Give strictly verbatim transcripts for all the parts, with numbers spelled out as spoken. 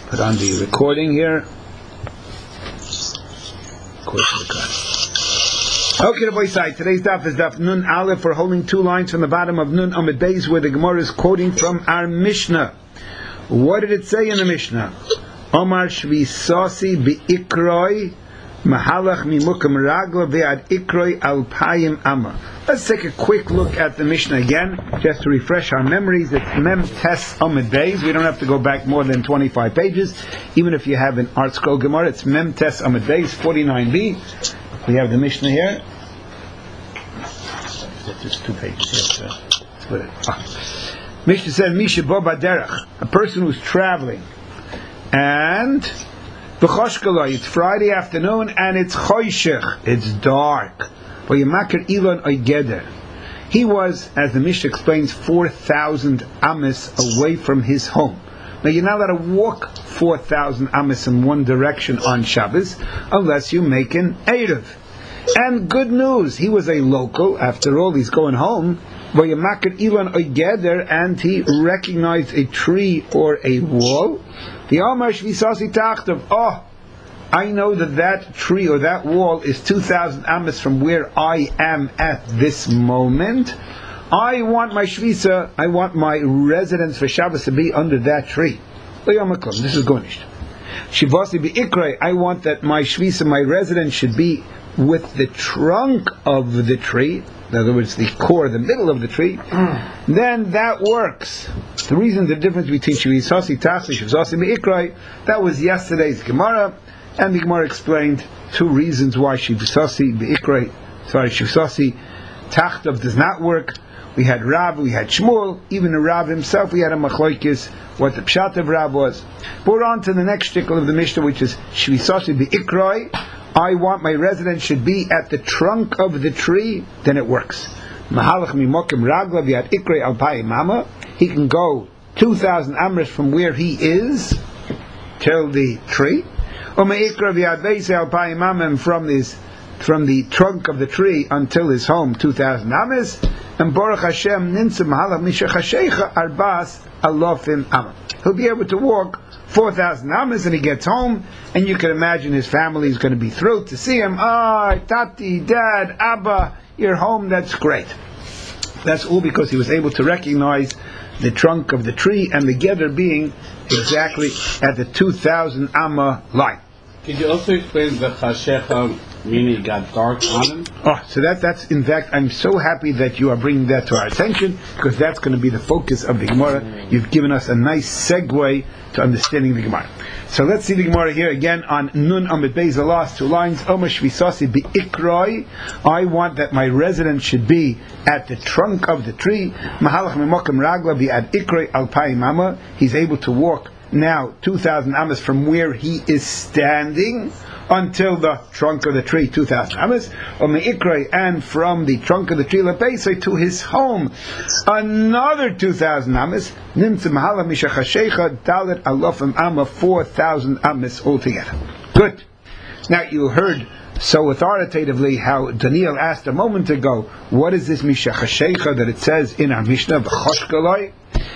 Put on the recording here. Okay, the boy side. Today's daf is daf Nun Aleph. We're holding two lines from the bottom of Nun Amud Beis, where the Gemara is quoting from our Mishnah. What did it say in the Mishnah? Omar Shvisasi bi'ikroi mahalach mimukam ragla ve'ad ikroi alpayim amma. Let's take a quick look at the Mishnah again, just to refresh our memories. It's Mem Tes Amud Beis. We don't have to go back more than twenty-five pages. Even if you have an Art Scroll Gemara, it's Mem Tes Amud Beis, forty-nine b. We have the Mishnah here. Just two pages here. So split it. Ah. Mishnah says, Misha bo baderach, a person who's traveling, and b'choshkaloi, it's Friday afternoon, and it's choshech, it's dark. He was, as the Mishnah explains, four thousand amas away from his home. Now you're not allowed to walk four thousand amas in one direction on Shabbos unless you make an Erev. And good news, he was a local. After all, he's going home. And he recognized a tree or a wall. The Amar Shvisasi Tachtav. Oh, I know that that tree or that wall is two thousand amas from where I am at this moment. I want my shvisa, I want my residence for Shabbos to be under that tree. This is Gonish. Shivasi bi'ikrei, I want that my shvisa, my residence, should be with the trunk of the tree. In other words, the core, the middle of the tree. Then that works. The reason, the difference between Shvisasi Tachtav, Shivasi bi'ikrei, that was yesterday's Gemara. And the Gemara explained two reasons why Shivsasi Be'ikrei, sorry, Shivsasi Tachtav does not work. We had Rav, we had Shmuel, even the Rav himself, we had a Machlokes, what the Pshat of Rav was. But we're on to the next shtickle of the Mishnah, which is Shivsasi Be'ikrei. I want my residence should be at the trunk of the tree, then it works. Mahalach mimokim ragla v'at ikrei alpai mama. He can go two thousand amras from where he is till the tree. From this, from the trunk of the tree until his home, two thousand amas, and Baruch Hashem ninsim halach mishachashecha arbas alofim amas. He'll be able to walk four thousand amas, and he gets home, and you can imagine his family is going to be thrilled to see him. Ah, Tati, Dad, Abba, you're home. That's great. That's all because he was able to recognize the trunk of the tree and the gather being exactly at the two thousand amma line. Could you also explain the chashecha, meaning it got dark on him? Oh, so that, that's, in fact, I'm so happy that you are bringing that to our attention, because that's going to be the focus of the Gemara. You've given us a nice segue to understanding the Gemara. So let's see the Gemara here again on Nun Amud Beis, the last two lines. Omer Shvisasi bi'ikroi. I want that my residence should be at the trunk of the tree. Mahalach mimokim ragla bi'ad ikroi alpai mama. He's able to walk now two thousand amas from where he is standing until the trunk of the tree, two thousand amas, or me'ikrei, and from the trunk of the tree lepeisei to his home, another two thousand amas, nimtzim hala mishachashecha dalet alofim amma, four thousand amas altogether. Good. Now you heard so authoritatively how Daniel asked a moment ago, what is this mishachashecha that it says in our Mishnah, v'choshkaloi?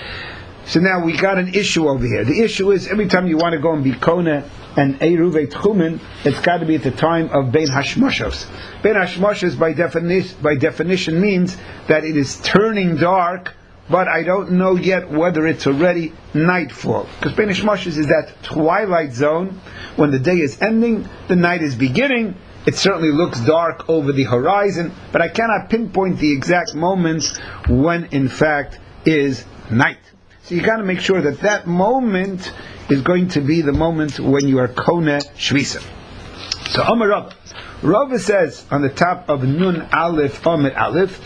So now we got an issue over here. The issue is every time you want to go and be Kona and Eruv Tchumen, it's got to be at the time of Bein Hashmoshos. Bein Hashmoshos by definition, by definition means that it is turning dark, but I don't know yet whether it's already nightfall. Because Bein Hashmoshos is that twilight zone. When the day is ending, the night is beginning. It certainly looks dark over the horizon, but I cannot pinpoint the exact moment when in fact is night. So you got to make sure that that moment is going to be the moment when you are Kona Shvisa. So Amar Rav, Rav says on the top of Nun Aleph Amid Aleph,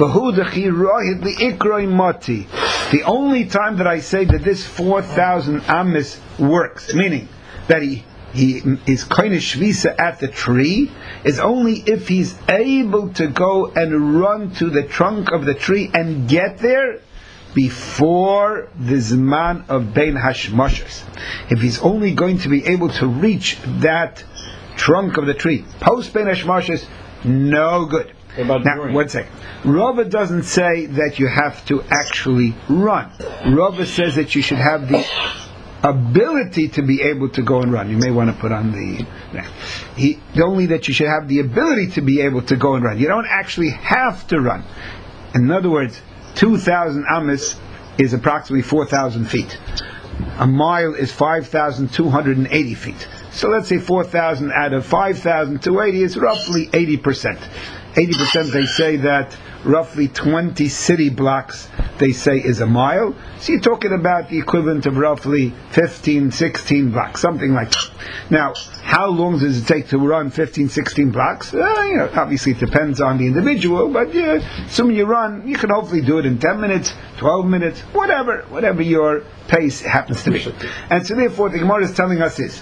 the only time that I say that this four thousand amis works, meaning that he he is Kona Shvisa at the tree, is only if he's able to go and run to the trunk of the tree and get there before the Zman of Bein Hashmoshos. If he's only going to be able to reach that trunk of the tree post Bein Hashmoshos, no good. Now, during? one second. Rava doesn't say that you have to actually run. Rava says that you should have the ability to be able to go and run. You may want to put on the he only that you should have the ability to be able to go and run. You don't actually have to run. In other words, two thousand amas is approximately four thousand feet. A mile is five thousand two hundred eighty feet. So let's say four thousand out of five thousand two hundred eighty is roughly eighty percent. eighty percent they say that roughly twenty city blocks they say is a mile. So you're talking about the equivalent of roughly fifteen, sixteen blocks, something like that. Now, how long does it take to run fifteen, sixteen blocks? Uh, you know, obviously it depends on the individual, but yeah, assuming you run, you can hopefully do it in ten minutes, twelve minutes, whatever, whatever your pace happens to be. And so therefore the Gemara is telling us is,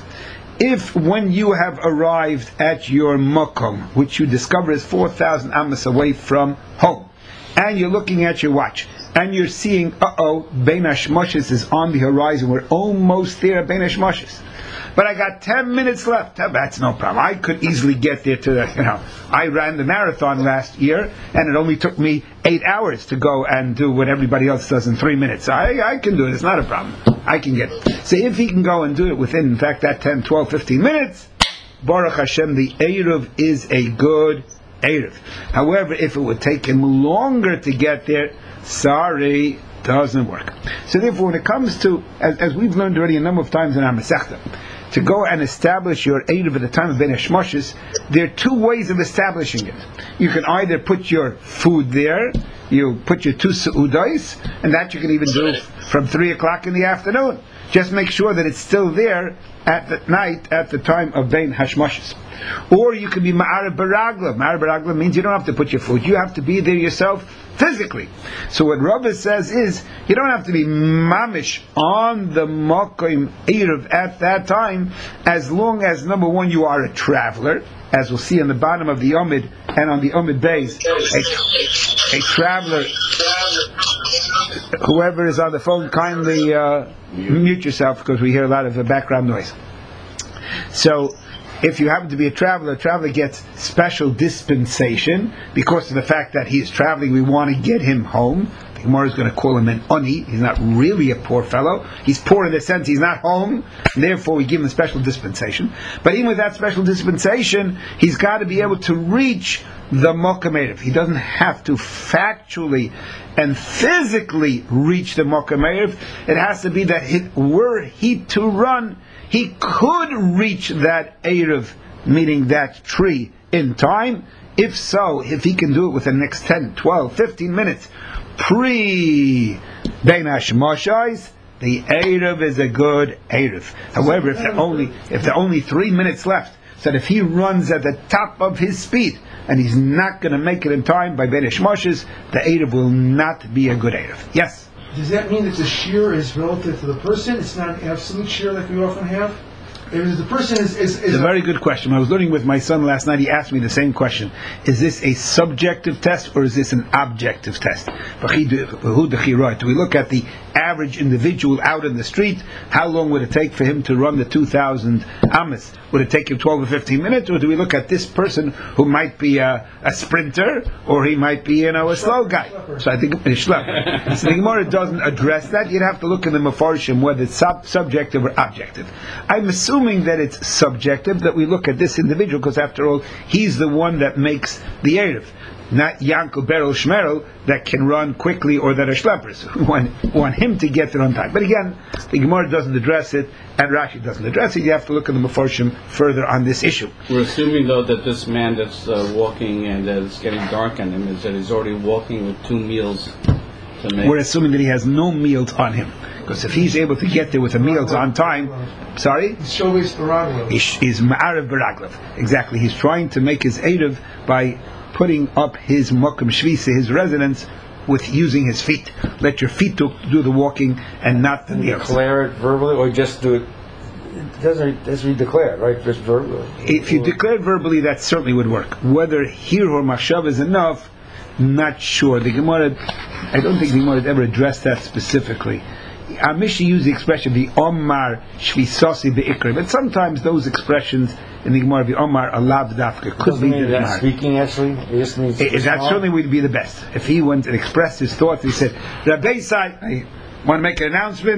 if when you have arrived at your makom, which you discover is four thousand amas away from home, and you're looking at your watch, and you're seeing, uh-oh, Bein HaShmoshes is on the horizon, we're almost there at Bein HaShmoshes, but I got ten minutes left. That's no problem. I could easily get there to the, you know, I ran the marathon last year, and it only took me eight hours to go and do what everybody else does in three minutes. I, I can do it. It's not a problem. I can get it. So if he can go and do it within, in fact, that ten, twelve, fifteen minutes, Baruch Hashem, the Eruv is a good Eruv. However, if it would take him longer to get there, sorry, doesn't work. So therefore, when it comes to, as, as we've learned already a number of times in our Masechta, to go and establish your Eruv at the time of Bein HaShmoshes, there are two ways of establishing it. You can either put your food there, you put your two seudais, and that you can even do from three o'clock in the afternoon. Just make sure that it's still there at the night, at the time of Bein HaShmoshes. Or you can be Ma'arav Baragla. Ma'arav Baragla means you don't have to put your food. You have to be there yourself physically. So what Rabbi says is, you don't have to be mamish on the Makom Eruv at that time, as long as, number one, you are a traveler, as we'll see on the bottom of the Omid and on the Omid Bays, a, a traveler. Whoever is on the phone, kindly uh, mute yourself, because we hear a lot of the background noise. So, if you happen to be a traveler, a traveler gets special dispensation because of the fact that he is traveling. We want to get him home. The Gemara is going to call him an oni. He's not really a poor fellow. He's poor in the sense he's not home. Therefore, we give him a special dispensation. But even with that special dispensation, he's got to be able to reach the Makom Eruv. He doesn't have to factually and physically reach the Makom Eruv. It has to be that it, were he to run, he could reach that Eruv, meaning that tree, in time. If so, if he can do it within the next ten, twelve, fifteen minutes, pre Bein HaShmoshes, the Eruv is a good Eruv. However, if there only if there are only three minutes left, so that if he runs at the top of his speed, and he's not going to make it in time by Bein HaShmoshes, the Eruv will not be a good Eruv. Yes? Does that mean that the shear is relative to the person? It's not an absolute shear like we often have? If the person is... is, is it's a very good question. When I was learning with my son last night, he asked me the same question. Is this a subjective test or is this an objective test? Do we look at the average individual out in the street? How long would it take for him to run the two thousand amas? Would it take him twelve or fifteen minutes? Or do we look at this person who might be a, a sprinter, or he might be, you know, a slow guy? So I think it's shleper. So the Gemara doesn't address that. You'd have to look in the Mefarshim whether it's sub- subjective or objective. I'm assuming that it's subjective, that we look at this individual, because after all, he's the one that makes the Eruv. Not Yankel Beryl Shmerel that can run quickly or that are schleppers. We want, want him to get there on time. But again, the Gemara doesn't address it, and Rashi doesn't address it. You have to look at the Mefarshim further on this issue. We're assuming, though, that this man that's uh, walking and that it's getting dark on him is that he's already walking with two meals to make. We're assuming that he has no meals on him. Because if he's able to get there with the meals on time, sorry? He's Baraglev. He's Ma'arav Baraglev. Exactly. He's trying to make his Eruv by putting up his Mokum Shvisa, his residence, with using his feet. Let your feet do, do the walking and not the meals. Declare it verbally, or just do it? It doesn't has to be declared, right? Just verbally. If you declare it verbally, that certainly would work. Whether here or Machshav is enough, not sure. The Gemara, I don't think the Gemara had ever addressed that specifically. Our Mishnah used the expression the Omar Shvisasi Be'ikri, but sometimes those expressions in the Gemara the Omar are lav dafka. Could be the that speaking actually. It just means it, that certainly would be the best if he went and expressed his thoughts. He said, "Rabbi Sai, I want to make an announcement.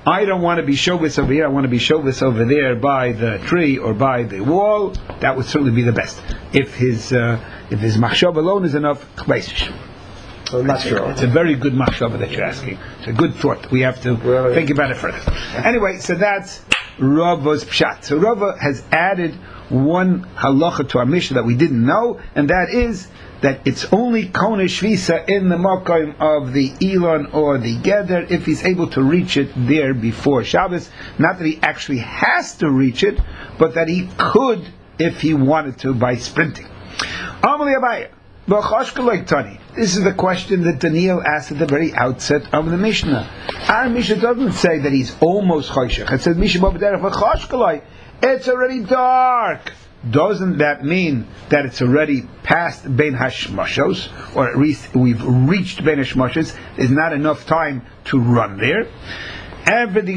I don't want to be shovis over here, I want to be shovis over there by the tree or by the wall, that would certainly be the best. If his uh, if his machshava alone is enough, chvaisish. I'm not sure. It's a very good machshava that you're asking. It's a good thought. We have to Well, think about it further. Anyway, so that's Rava's pshat. So Rava has added one halacha to our Mishnah that we didn't know, and that is that it's only kona shvisa in the makom of the Elon or the Geder if he's able to reach it there before Shabbos. Not that he actually has to reach it, but that he could if he wanted to by sprinting. Amali Abaya. This is the question that Daniel asked at the very outset of the Mishnah. Our Mishnah doesn't say that he's almost choshech. It says Mishnah B'derech. It's already dark. Doesn't that mean that it's already past Ben Hashmashos, or at least we've reached Ben Hashmashos? There's not enough time to run there. When it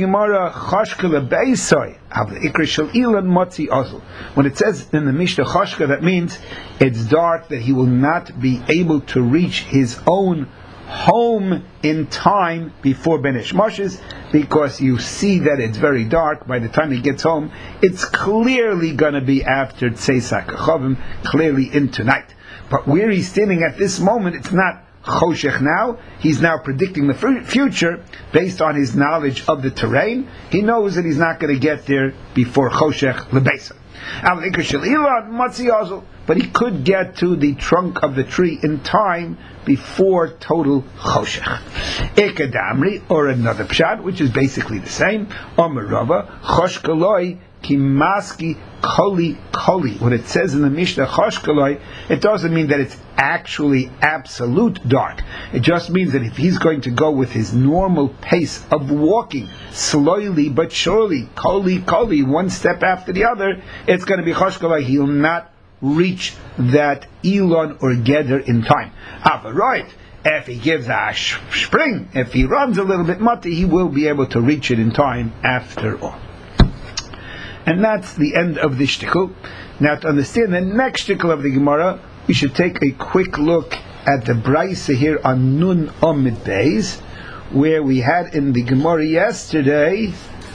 says in the Mishnah Choshka, that means it's dark, that he will not be able to reach his own home in time before Ben Hashmashos, because you see that it's very dark. By the time he gets home, it's clearly going to be after Tzeisak Chavim, clearly into night. But where he's standing at this moment, it's not choshech now. He's now predicting the future based on his knowledge of the terrain. He knows that he's not going to get there before choshech lebeisa. But he could get to the trunk of the tree in time before total choshech. Ekadamri, or another pshat, which is basically the same. Omer Rava, choshkaloi kimaski koli koli. When it says in the Mishnah choshkaloi, it doesn't mean that it's actually absolute dark. It just means that if he's going to go with his normal pace of walking, slowly but surely, koli koli, one step after the other, it's going to be choshkaloi. He'll not reach that Elon or Geder in time. But right, if he gives a spring, if he runs a little bit mati, he will be able to reach it in time after all. And that's the end of the shtickle. Now, to understand the next shtickle of the Gemara, we should take a quick look at the Braisa here on Nun Amid Beis, where we had in the Gemara yesterday.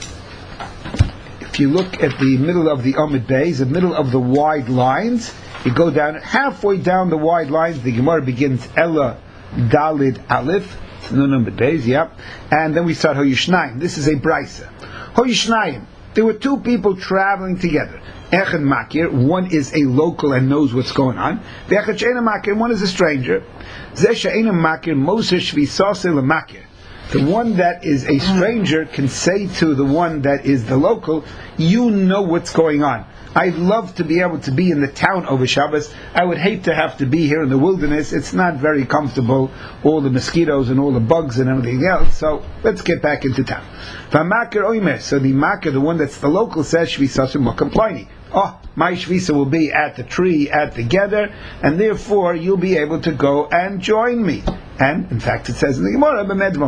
If you look at the middle of the Amid Beis, the middle of the wide lines, you go down halfway down the wide lines. The Gemara begins Ella Dalid Aleph, Nun Amid Beis, yeah, and then we start Hoyishnayim. This is a Braisa. Hoyishnayim. There were two people traveling together. Echad Makir, one is a local and knows what's going on. The Echad She'ena Makir, one is a stranger. Zeh She'ena Makir, Moshe Shvisase LeMakir. The one that is a stranger can say to the one that is the local, you know what's going on. I'd love to be able to be in the town over Shabbos. I would hate to have to be here in the wilderness. It's not very comfortable, all the mosquitoes and all the bugs and everything else. So let's get back into town. So the makir, the one that's the local, says Shvisasim Makamplyni. Oh, my shvisa will be at the tree, at the Geder, and therefore you'll be able to go and join me. And in fact, it says in the Gemara,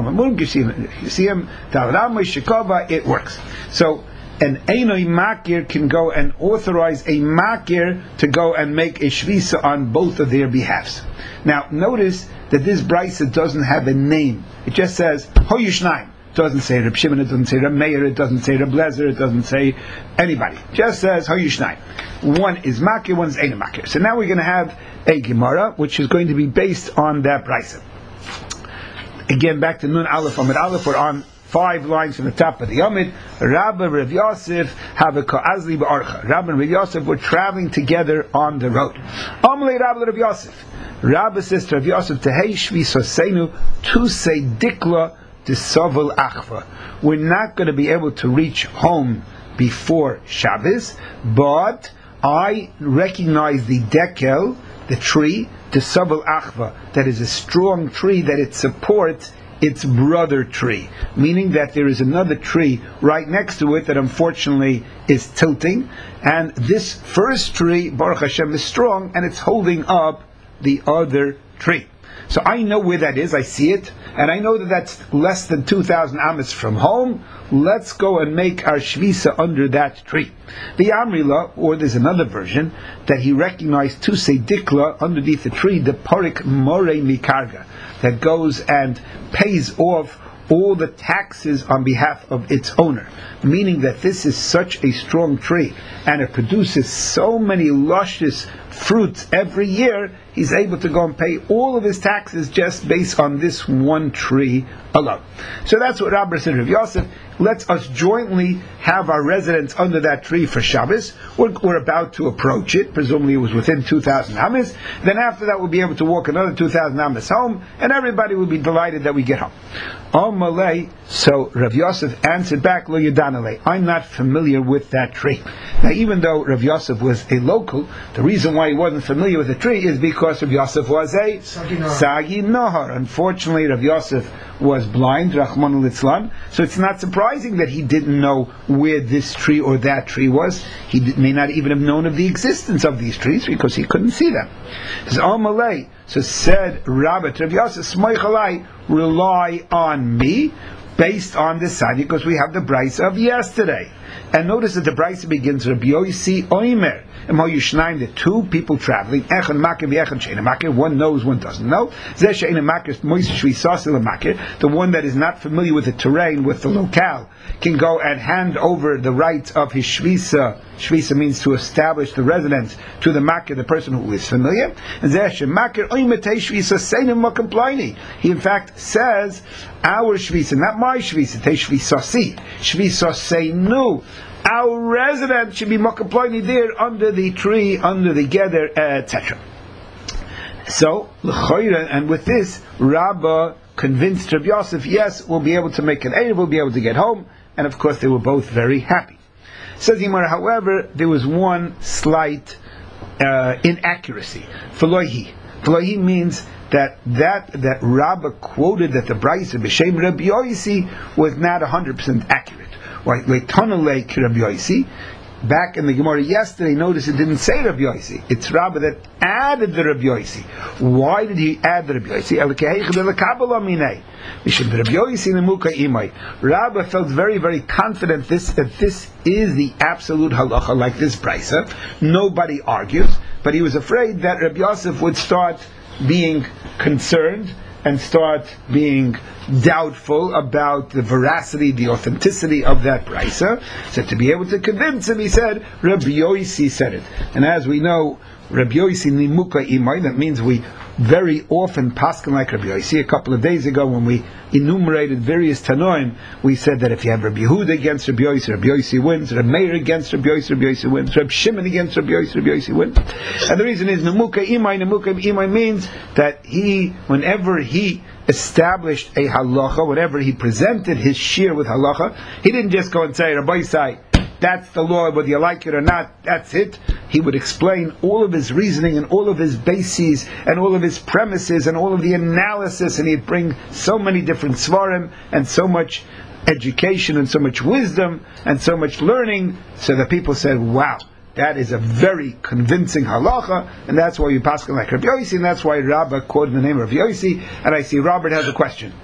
it works. So an Einoi Makir can go and authorize a Makir to go and make a Shvisa on both of their behalves. Now, notice that this Braisa doesn't have a name. It just says, Hoyishnaim. It doesn't say Reb Shimon, it doesn't say Reb Meir, it doesn't say Reb Lezer, it doesn't say anybody. It just says Hoyishnaim. One is Makir, one is Einoi Makir. So now we're going to have a Gemara, which is going to be based on that Braisa. Again, back to Nun Aleph Amid Aleph, we're on five lines from the top of the Yomid. Rabbi Rav Yosef have a Ka'azli Ba'archa. Rabbi and Rav Yosef were traveling together on the road. Amalei Rabbi Rav Yosef. Rabbi says to Rav Yosef, Tehei Shvi Sosenu to say Dikla to Sovel Achva. We're not going to be able to reach home before Shabbos, but I recognize the Dekel, the tree, the Sovel Achva, that is a strong tree that it supports its brother tree, meaning that there is another tree right next to it that unfortunately is tilting, and this first tree, Baruch Hashem, is strong and it's holding up the other tree. So I know where that is, I see it, and I know that that's less than two thousand amas from home. Let's go and make our shvisa under that tree. The Amrila, or there's another version, that he recognized Tusei Dikla, underneath the tree, the Parik More Mikarga, that goes and pays off all the taxes on behalf of its owner, meaning that this is such a strong tree and it produces so many luscious fruits every year, he's able to go and pay all of his taxes just based on this one tree alone. So that's what Rabbi said. Rav Yosef lets us jointly have our residence under that tree for Shabbos. We're, we're about to approach it. Presumably it was within two thousand amas. Then after that we'll be able to walk another two thousand amas home, and everybody will be delighted that we get home. Oh Malay, so Rav Yosef answered back, Lo Yadanale, I'm not familiar with that tree. Now even though Rav Yosef was a local, the reason why he wasn't familiar with the tree is because Rav Yosef was a Sagi Nohar. Unfortunately, Rav Yosef was blind, Rahman al-Itzlan, so it's not surprising that he didn't know where this tree or that tree was. He did, may not even have known of the existence of these trees because he couldn't see them. So, Malay, so said Rabbi to Rav Yosef, Smoichalai, rely on me, based on this side, because we have the Bryce of yesterday. And notice that the Bryce begins Rabbi Yosi Oimer. The two people traveling, one knows, one doesn't know. The one that is not familiar with the terrain, with the locale, can go and hand over the rights of his shvisa. Shvisa means to establish the residence to the makir, the person who is familiar. He in fact says, our shvisa, not my shvisa, te shvisasi, shvisasenu. Our resident should be mokaploini there under the tree, under the gather, et cetera. So, l'choira, and with this, Rabbah convinced Rabbi Yosef, yes, we'll be able to make an erev, we'll be able to get home, and of course they were both very happy. Says Yimar, however, there was one slight uh, inaccuracy. V'lohi. V'lohi means that that that Rabbah quoted that the Bryce of B'Shem Rabbi Yosi was not one hundred percent accurate. Why, back in the Gemara yesterday, notice it didn't say Rabbi Yosi. It's Rabbah that added the Rabbi Yosi. Why did he add the Rabbi Yosi? Rabbah felt very, very confident this, that this is the absolute halacha, like this brisa. Nobody argues, but he was afraid that Rabbi Yosef would start being concerned and start being doubtful about the veracity, the authenticity of that brisa. So to be able to convince him, he said, Rabbi Yosi said it. And as we know, Rabbi Yosi nimuka imay, that means we very often paskin like Rabbi Yosi. A couple of days ago when we enumerated various Tanoim, we said that if you have Rabbi Yehuda against Rabbi Yosi, Rabbi Yosi wins. Rabbi Meir against Rabbi Yosi, Rabbi Yosi wins. Rabbi Shimon against Rabbi Yosi, Rabbi Yosi wins. And the reason is nimuka imay, nimuka imay means that he, whenever he established a halacha, whenever he presented his shir with halacha, he didn't just go and say, Rabbi Yisai, that's the law, whether you like it or not, that's it. He would explain all of his reasoning and all of his bases and all of his premises and all of the analysis, and he'd bring so many different svarim and so much education and so much wisdom and so much learning, so that people said, wow, that is a very convincing halacha, and that's why you pass like Rabbi Yosi, and that's why Rabbah quoted the name of Rabbi Yosi. And I see Robert has a question.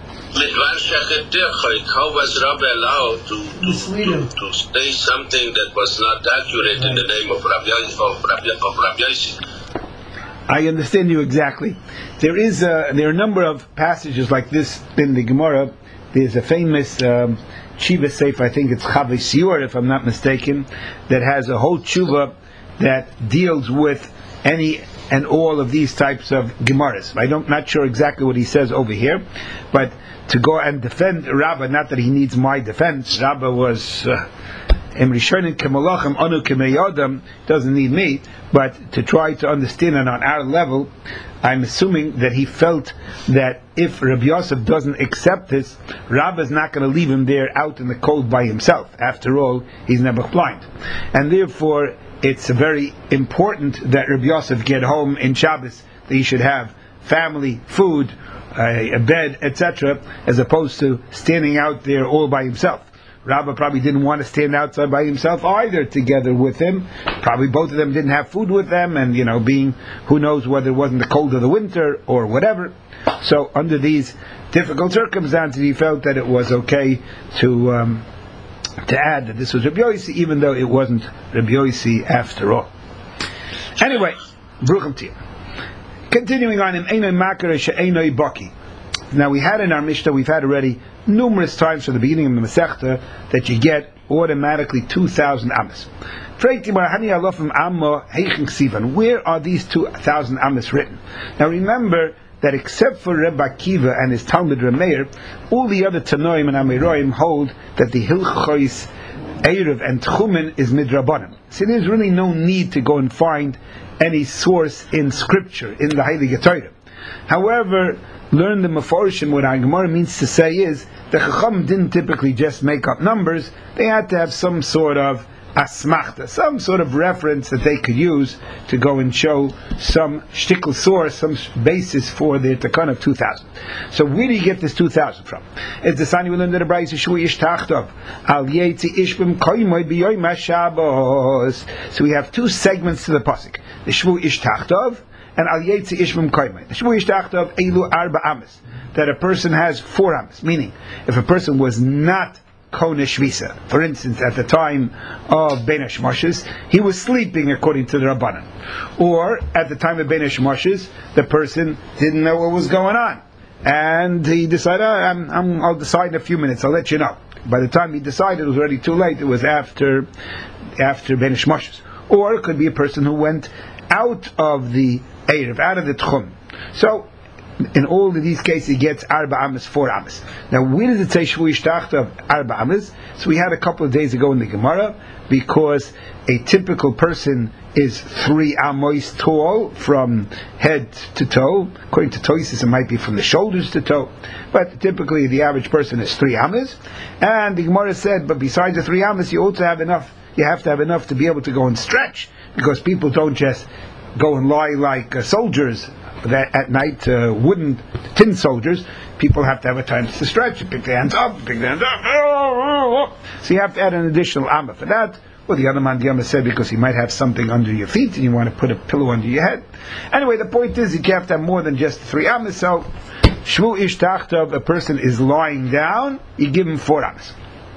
How was Rabbi allowed to, to, to, to say something that was not accurate in the name of Rabbi Yosi? I understand you exactly. There is a, there are a number of passages like this in the Gemara. There's a famous um, Tshuva Sefer, I think it's Chavei Siur, if I'm not mistaken, that has a whole Tshuva that deals with any and all of these types of Gemaras. I'm not sure exactly what he says over here, but to go and defend Rabbah, not that he needs my defense. Rabbah was Em Rishonim Kemalachim Anu Kemeyodam, doesn't need me, but to try to understand it on our level, I'm assuming that he felt that if Rabbi Yosef doesn't accept this, Rabbah is not going to leave him there out in the cold by himself. After all, he's never blind, and therefore it's very important that Rabbi Yosef get home in Shabbos, that he should have family, food, a, a bed, et cetera, as opposed to standing out there all by himself. Rabbah probably didn't want to stand outside by himself either, together with him. Probably both of them didn't have food with them, and you know, being, who knows whether it wasn't the cold of the winter or whatever. So under these difficult circumstances, he felt that it was okay to um, to add that this was Rabbi Yosi, even though it wasn't Rabbi Yosi after all. Anyway, Bruchim Tiyah. Continuing on, in Einoi Makar She'einoi Baki. Now we had in our Mishnah, we've had already numerous times from the beginning of the Masechta that you get automatically two thousand amas. Where are these two thousand amas written? Now remember that except for Reb Akiva and his Talmud Rameir, all the other Tanoim and Amiroim hold that the Hilchos Erev and Tchumen is Midrabanan. So there's really no need to go and find any source in Scripture, in the Heilige Torah. However, learn the Meforshim, what our Gemara means to say is, the Chacham didn't typically just make up numbers, they had to have some sort of asmachta, some sort of reference that they could use to go and show some shtickle source, some basis for the takan of two thousand. So where do you get this two thousand from? It's the sign we learned in the Brayz Shvu Ish Tachtov Al Yetzi Ishbim Koymoy B'Yoyim HaShabbos. So we have two segments to the pasuk: the Shvu Ish Tachtov and Al Yetzi Ishbim Koymoy. The Shvu Ish Tachtov Eilu Arba Amas, that a person has four amas. Meaning, if a person was not Kona Shvisa, for instance, at the time of Bein HaShmoshes, he was sleeping according to the Rabbanan. Or, at the time of Bein HaShmoshes, the person didn't know what was going on. And he decided, oh, I'm, I'm, I'll decide in a few minutes, I'll let you know. By the time he decided, it was already too late, it was after after Bein HaShmoshes. Or, it could be a person who went out of the Erev, out of the Tchum. So, in all of these cases, he gets arba amas, four amas. Now, where does it say shvu ishtachta of arba amas? So we had a couple of days ago in the Gemara, because a typical person is three amos tall from head to toe. According to Tosis, it might be from the shoulders to toe, but typically the average person is three amas. And the Gemara said, but besides the three amas, you also have enough. You have to have enough to be able to go and stretch, because people don't just go and lie like uh, soldiers that at night, uh, wooden tin soldiers. People have to have a time to stretch, pick their hands up, pick their hands up. So you have to add an additional amma for that. Well, the other man, the amma said, because you might have something under your feet and you want to put a pillow under your head. Anyway, the point is, you have to have more than just three ammas. So, shvu ish tachtav, a person is lying down, you give him four ammas.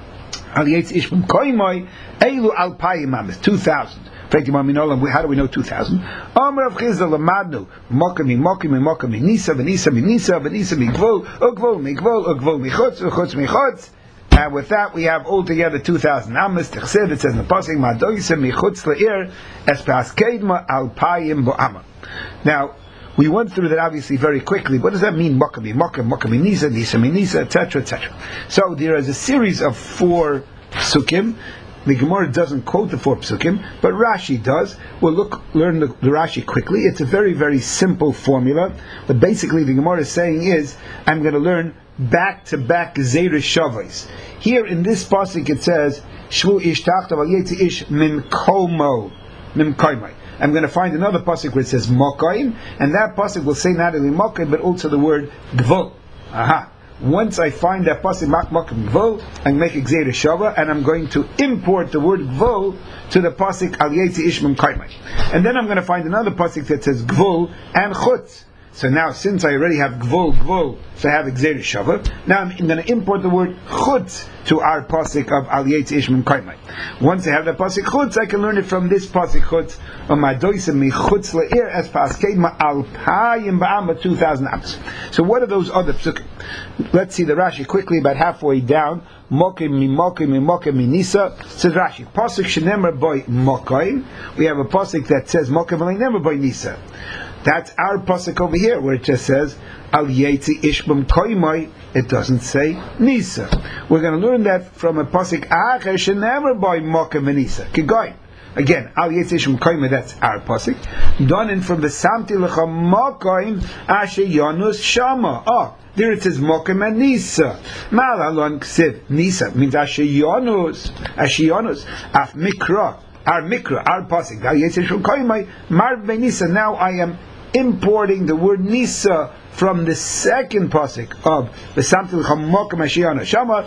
Al yetz ish b'm koimoy, eilu al payim ammas, two thousand. How do we know two thousand? Amar of Chizda Lamadnu, Mokami, Mokami, Mokami, Nisa, Venisa, Venisa, Venisa, Migvol, Ugvol, Migvol, Ugvol, Michotz, Uchotz, Michotz. And with that, we have altogether two thousand amas. Techsev, it says in the Pasuk, Madoisa, Michotz, Le'ir, Espas Kedma, Alpayim, Bo'ama. Now, we went through that obviously very quickly. What does that mean? Mokami, Mokami, Mokami, Nisa, Nisa, Nisa, et cetera, et cetera. So there is a series of four psukim. The Gemara doesn't quote the four psukim, but Rashi does. We'll look, learn the, the Rashi quickly. It's a very, very simple formula. But basically, the Gemara is saying is, I'm going to learn back-to-back Zeir Shavos. Here in this pasuk it says, Shvu ish tachtav al yetzi ish min komo, min koimai. I'm going to find another pasuk where it says mokaim, and that pasuk will say not only mokaim, but also the word gvul. Aha. Once I find that pasuk mak makim gvul, I make Gzeir Shava, and I'm going to import the word gvul to the pasuk al yetzi ish min koimai. And then I'm going to find another pasuk that says gvul and chutz. So now, since I already have gvul, gvul, so I have Gzeir Shava, now I'm going to import the word chutz to our pasuk of Al Yetz Ish Min Kaimai. Once I have that pasuk chutz, I can learn it from this pasuk chutz, on my doisa mi chutz le'ir es paskei ma al payim ba'ama two thousand amas. So what are those other psukim? Let's see the Rashi quickly, about halfway down. Mokim mi mokim mi mokim mi nisa. Says Rashi, pasuk shenemer boy mokim. We have a pasuk that says mokim v'lenemer boy nisa. That's our pasuk over here, where it just says Al Yetzi Ishbam Koimai. It doesn't say Nisa. We're going to learn that from a pasuk Acher Shenever by Mokem Nisa. Kigoyin. Again, Al Yetzi Ishbam Koimai. That's our pasuk. Done in from the Samti Lecha Mokim Asher Yonus Shama. Oh, there it says Mokem and Nisa. Malalon Ksiv Nisa means Asher Yonus. Asher Yonus. Af Mikra. Our Mikra, our pasuk. Al Yetzi Ishbam Koimai. Mar Nisa. Now I am importing the word Nisa from the second pasuk of the Samtil Chamok Mashiach Shama.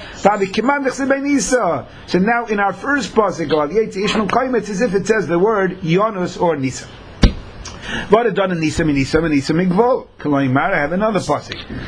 So now in our first pasuk of Yetzi Ishmael Kaim, it's as if it says the word Yonus or Nisa. What done in Nisa, Nisa, Nisa, Migvol. Kalaimar, I have another pasuk.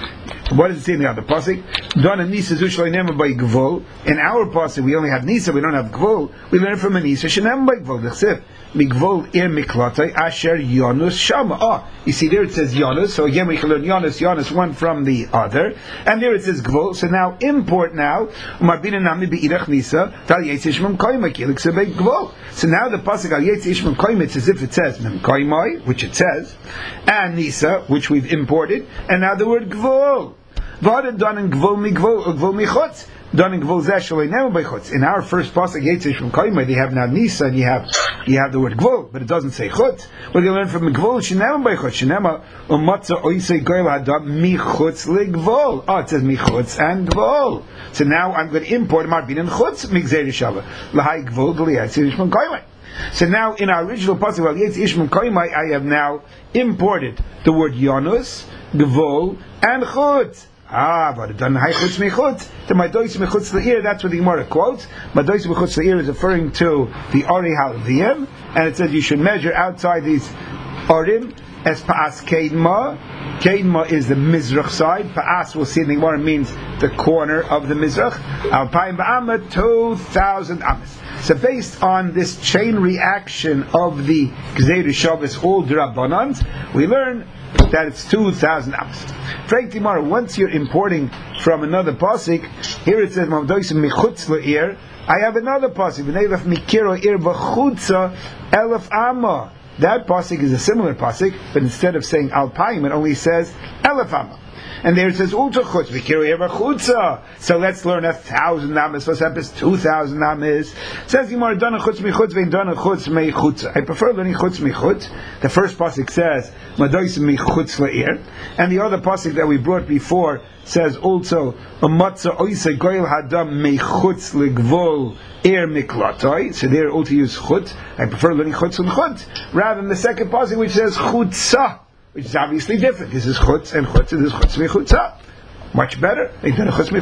What does it say in the other pasuk? Dona nisa zushalei never by gvul. In our pasuk, we only have nisa. We don't have gvul. We learn from a nisa shenem by gvul. D'chsev migvul ir miklatay asher yonus shama. Oh, you see there it says yonus. So again we can learn yonus, yonus one from the other. And there it says gvul. So now import now. Umarbina nami beirach nisa tal yetzish mem koyma kilik sebei gvul. So now the pasuk al yetzish mem koyma, it's as if it says mem koymai, which it says, and nisa, which we've imported, and now the word gvul. V'adad done in gvul mi gvul gvul mi chutz. Done in gvul zeh never by chutz. In our first pasuk yetzish from koymai, they have now nisa and you have you have the word gvul, but it doesn't say chutz. What do you learn from gvul? Shenema by chutz. Shenema umatza oisei goyel hadam mi chutz li gvul. Oh, it says mi chutz and gvul. So now I'm going to import marbin and chutz mi gzeir shava lahai gvul gli yetzish from koymai. So now in our original pasuk, well, yetzish from koymai, I have now imported the word yonus, gvul, and chutz. Ah, but it doesn't hay chutz mechutz. The madois mechutz le'ir. That's what the Gemara quotes. Madois mechutz le'ir is referring to the ori halviyim, and it says you should measure outside these orim as pa'as keidma. Keidma is the mizrach side. Pa'as, we'll see in the Gemara, means the corner of the mizrach. Alpayim ba'amah, two thousand amas. So based on this chain reaction of the Gzeir Shabbos, all D'Rabbanans, we learn that it's two thousand amas. Frank Timar, once you're importing from another pasuk, here it says Mavdoisim Michutz Le'ir. I have another pasuk, V'neilach Mikiro Ir B'chutza Elef Amma. That pasuk is a similar pasuk, but instead of saying Alpayim, it only says Elef Amma. And there it says Ultra Chutz Mikiro Ir B'chutza. So let's learn a thousand amas. What's up is two thousand amas. Says Timar, Dana Chutz Michutz Vein Dana Chutz Mechutza. I prefer learning Chutz Michutz. The first pasuk says Madoisim Michutz Le'ir, and the other pasuk that we brought before says also Amatza Oisei Goyel Hadam Mechutz Legvol Ir Miklatoi. So there also use Chutz. I prefer learning Chutz and Chutz rather than the second pasuk which says Chutzah, which is obviously different. This is Chutz and Chutz, and this is Chutz Mechutzah. Much better. What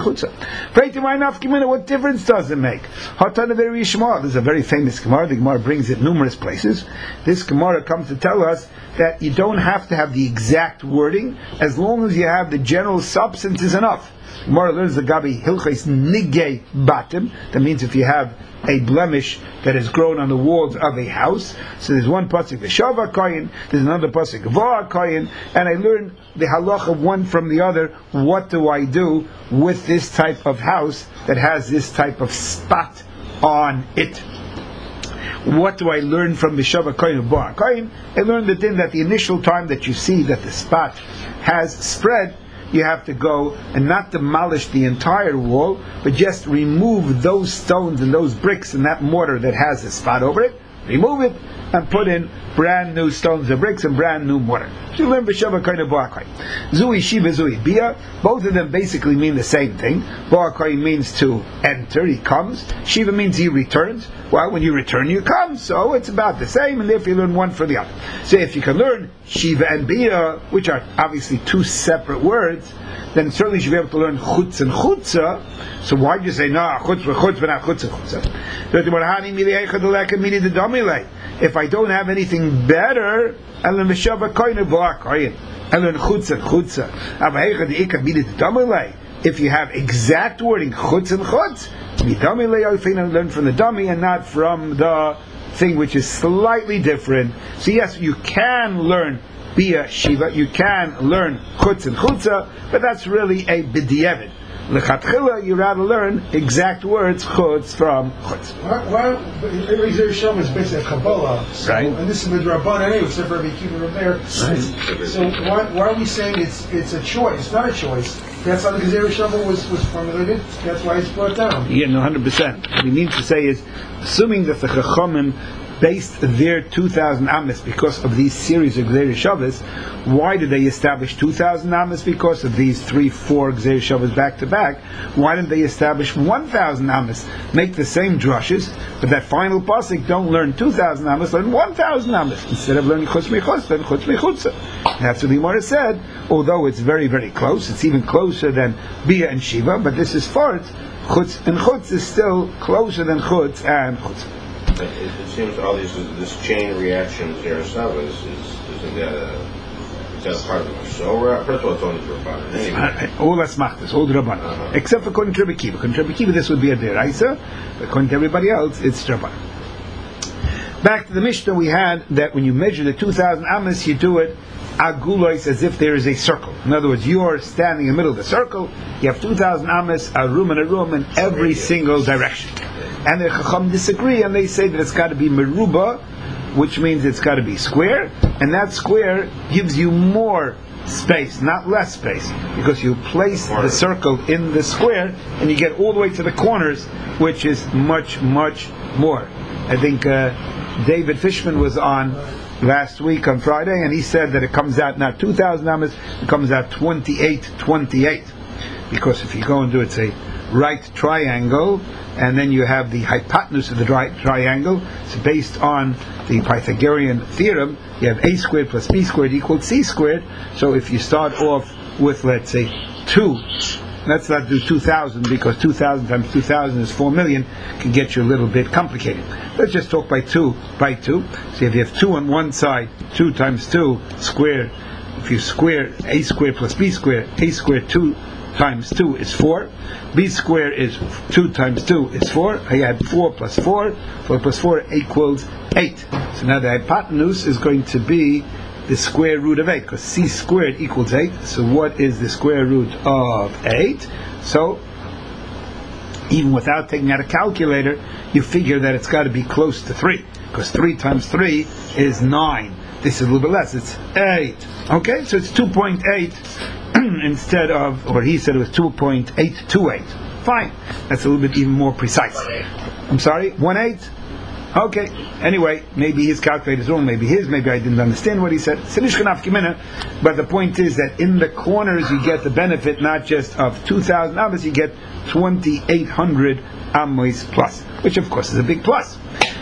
difference does it make? There's a very famous Gemara. The Gemara brings it numerous places. This Gemara comes to tell us that you don't have to have the exact wording, as long as you have the general substance is enough. Gemara learns the Gabi Hilchais Nigei Batim. That means if you have a blemish that has grown on the walls of a house. So there's one pasuk V'shava Koyin, there's another pasuk V'ah Koyin, and I learn the halacha one from the other. What do I do with this type of house that has this type of spot on it? What do I learn from V'shava Koyin and V'ah Koyin? I learned the din that the initial time that you see that the spot has spread, you have to go and not demolish the entire wall, but just remove those stones and those bricks and that mortar that has a spot over it, remove it, and put in brand new stones and bricks and brand new mortar. So you learn B'Shava Koyin and V'ah Koyin. Zui Shiva Zui Bia, both of them basically mean the same thing. V'ah Koyin means to enter, he comes. Shiva means he returns. Well, when you return, you come. So it's about the same, and therefore you learn one for the other. So if you can learn Shiva and Bia, which are obviously two separate words, then certainly you should be able to learn Chutz and Chutzah. So why do you say, no, Chutz and Chutz, but not Chutz and Chutzah? If I don't have anything better, I learn V'shava Koyin and V'ah Koyin. I learn Chutz and Chutzah. If you have exact wording, Chutz and Chutz, I learn from the dummy and not from the thing which is slightly different. So yes, you can learn Bia Shiva, you can learn Chutz and Chutzah, but that's really a b'diavad. L'chatchila, you rather learn exact words Chutz from Chutz. Why? Every Gzeir Shabbos is basically a Kabbalah, so, right? And this is the Drabban anyway, except for Rabbi Kiva Remeir. Right. So why, why are we saying it's it's a choice? It's not a choice. That's how the Gzeir Shabbos was, was formulated. That's why it's brought down. Yeah, no, one hundred percent. What he means to say is, assuming that the Chachamim based their two thousand amas because of these series of Gzeir Shabbos, why did they establish two thousand amas because of these three, four Gzeir Shabbos back to back? Why didn't they establish one thousand amas? Make the same drushes, but that final pasuk don't learn two thousand amas, learn one thousand amas. Instead of learning Chutz Mechutz, learn Chutz Mechutzah. That's what the Gemara said, although it's very, very close. It's even closer than Bia and Shiva, but this is Fort. Chutz and Chutz is still closer than Chutz and Chutz. It, it seems all these this chain reaction Gzeir Shabbos is isn't that a Is that part of the Shora? First of all, it's only Rabbanan anyway. All asmachtas, all Rabbanan. Uh-huh. Except for according to Rebbe Kiva. According to Rebbe Kiva, this would be a deraisa. According to everybody else, it's Rabbanan. Back to the Mishnah, we had that when you measure the two thousand amas, you do it agulois, as if there is a circle. In other words, you are standing in the middle of the circle, you have two thousand amas, a room and a room in every single direction. And the Chacham disagree, and they say that it's got to be meruba, which means it's got to be square, and that square gives you more space, not less space, because you place the circle in the square, and you get all the way to the corners, which is much, much more. I think uh, David Fishman was on last week on Friday, and he said that it comes out not two thousand amas, it comes out twenty-eight twenty-eight, because if you go and do it, say, right triangle, and then you have the hypotenuse of the right triangle, so based on the Pythagorean theorem, you have a squared plus b squared equals c squared. So if you start off with, let's say, two, let's not do two thousand, because two thousand times two thousand is four million, can get you a little bit complicated. Let's just talk by two, by two. So if you have two on one side, two times two squared, if you square a squared plus b squared, a squared two times two is four, b squared is two times two is four, I add four plus four, four plus four equals eight. So now the hypotenuse is going to be the square root of eight, because c squared equals eight. So what is the square root of eight? So even without taking out a calculator, you figure that it's got to be close to three, because three times three is nine. This is a little bit less, it's eight. Okay, so it's two point eight instead of, or he said it was two point eight two eight. Fine, that's a little bit even more precise. I'm sorry, one eight? Okay, anyway, maybe his calculator is wrong, maybe his, maybe I didn't understand what he said. But the point is that in the corners you get the benefit not just of two thousand amas, you get twenty-eight hundred amas plus, which of course is a big plus.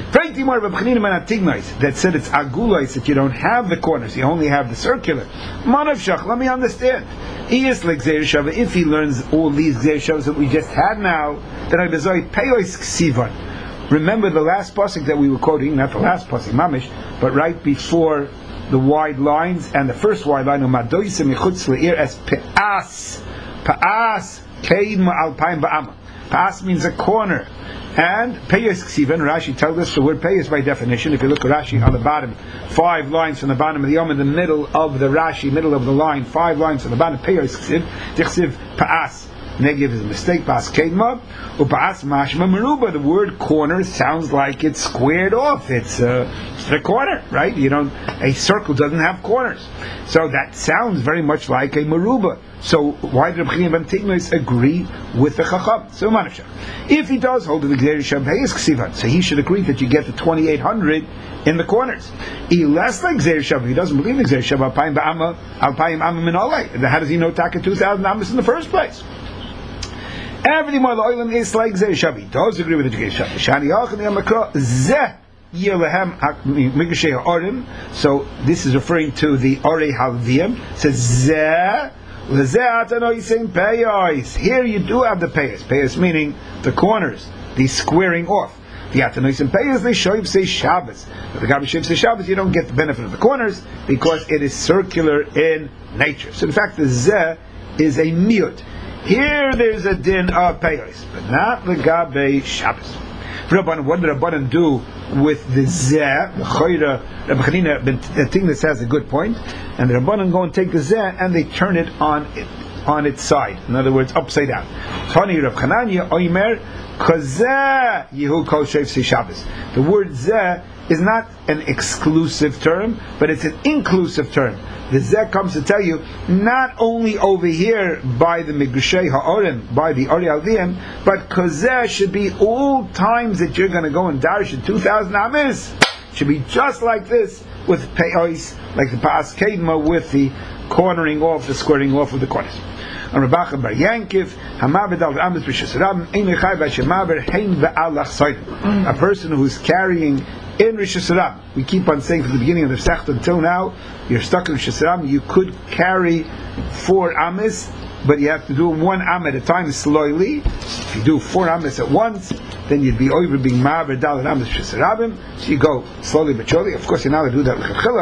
That said it's agulois, that you don't have the corners, you only have the circular. Manavshach, let me understand. He is like Gzeir Shava. If he learns all these Gzeir Shavas that we just had now, then I bezoi peyois ksivan. Remember the last pasuk that we were quoting, not the last pasuk, mamish, but right before the wide lines, and the first wide line of madoisim yichutz le'ir as pe'as, pe'as keid ma'alpayim ba'ama. Pe'as means a corner. And Peyos Ksivan, Rashi tells us the word Peyos by definition. If you look at Rashi on the bottom, five lines from the bottom of the Yom, in the middle of the Rashi, middle of the line, five lines from the bottom, Peyos Ksiv, Tichsiv Pa'as. Negative is a mistake, Pa'as Kedma, Upa'as Mashma Meruba. The word corner sounds like it's squared off. It's, uh, it's a corner, right? You don't, a circle doesn't have corners. So that sounds very much like a Meruba. So why did Rabbi ben Tignos agree with the Chacham? So Manavshah. If he does hold the Gzeir Shavayis Ksivan, so he should agree that you get the twenty-eight hundred in the corners. He less like Gzeir Shav. He doesn't believe in Gzeir Shav. Alpayim ba'ama, alpayim amma min olay. How does he know taka two thousand amas in the first place? Everything more the oilam is like Gzeir Shav. He does agree with the Gzeir Shav. Shani yachad yamakra zeh. So this is referring to the Orei Halviim. It says zeh. Here you do have the payas. Payas meaning the corners, the squaring off. The atanoisim payas, they show you say Shabbos. But the Gabi say Shabbos, you don't get the benefit of the corners because it is circular in nature. So in fact, the zeh is a miut. Here there's a din of payas, but not the Gabi Shabbos. What did Rabbanan do with the zeh? The Chayra, Rabbi Chanina, the thing that has a good point, and the Rabbanan go and take the zeh and they turn it on it on its side. In other words, upside down. Tani Rav Chananya Oimer Kazeh Yehu Kol Sheif Shabbos. The word zeh is not an exclusive term, but it's an inclusive term. The zeh comes to tell you not only over here by the Migrushei Ha'orim, by the Orei Halviim, but Kazeh should be all times that you're going to go and darish in two thousand amis. Should be just like this with Pe'os, like the Pa'as Kedma with the cornering off, the squaring off of the corners. On Rabbacha Bar Yankiv, Hamabed al Amis B'Shesarab, Ein Echai B'Shemaber Hein Ba'alach Soid. A person who's carrying in Rosh Hashanah, we keep on saying from the beginning of the Sechta until now, you're stuck in Rosh Hashanah, you could carry four amis, but you have to do one am at a time slowly. If you do four amis at once, then you'd be over being ma'aber dal amis Rosh Hashanah. So you go slowly but surely. Of course, you're not going to do that with Chachila,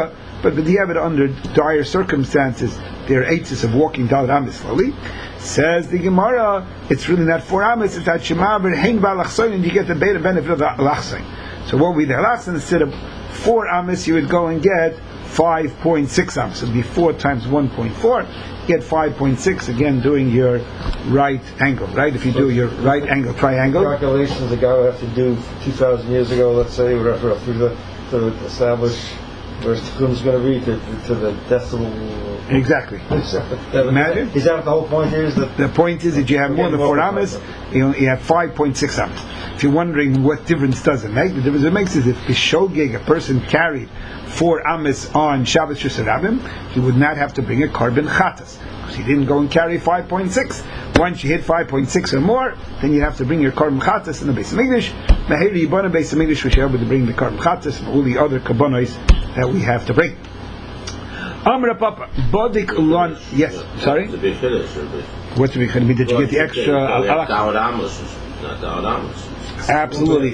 but the Diavad under dire circumstances, their eights of walking Daled Amis slowly. Says the Gemara, it's really not four Amis, it's that Shema Hein Balachsoin, and you get the benefit of the Lachsoin. So what would be the Lachsoin? Instead of four Amis, you would go and get five point six Amis. So it would be four times one point four. You get five point six, again doing your right angle, right? If you do your right angle triangle. Calculations the guy would have to do two thousand years ago, let's say, would have to, to, to establish where Tikkun's going to read to, to the decimal. Exactly. Imagine. Is that what the whole point here is? That the point is that you have more than four Amis, you, you have five point six Amis. If you're wondering what difference does it make, the difference it makes is if the shogeg, a person carried four Amis on Shabbos Shusarabim, he would not have to bring a carbon chatas. Because he didn't go and carry five point six. Once you hit five point six or more, then you have to bring your carbon chatas in the Beis Hamikdash. Meheri Yibana Beis Hamikdash, which you're able to bring the carbon chatas and all the other kabbanos that we have to bring. Amra Papa, Bodik Ulon. Yes, sorry? The big finish. What's the big finish? Did you get the extra? Not the Adamus. Absolutely.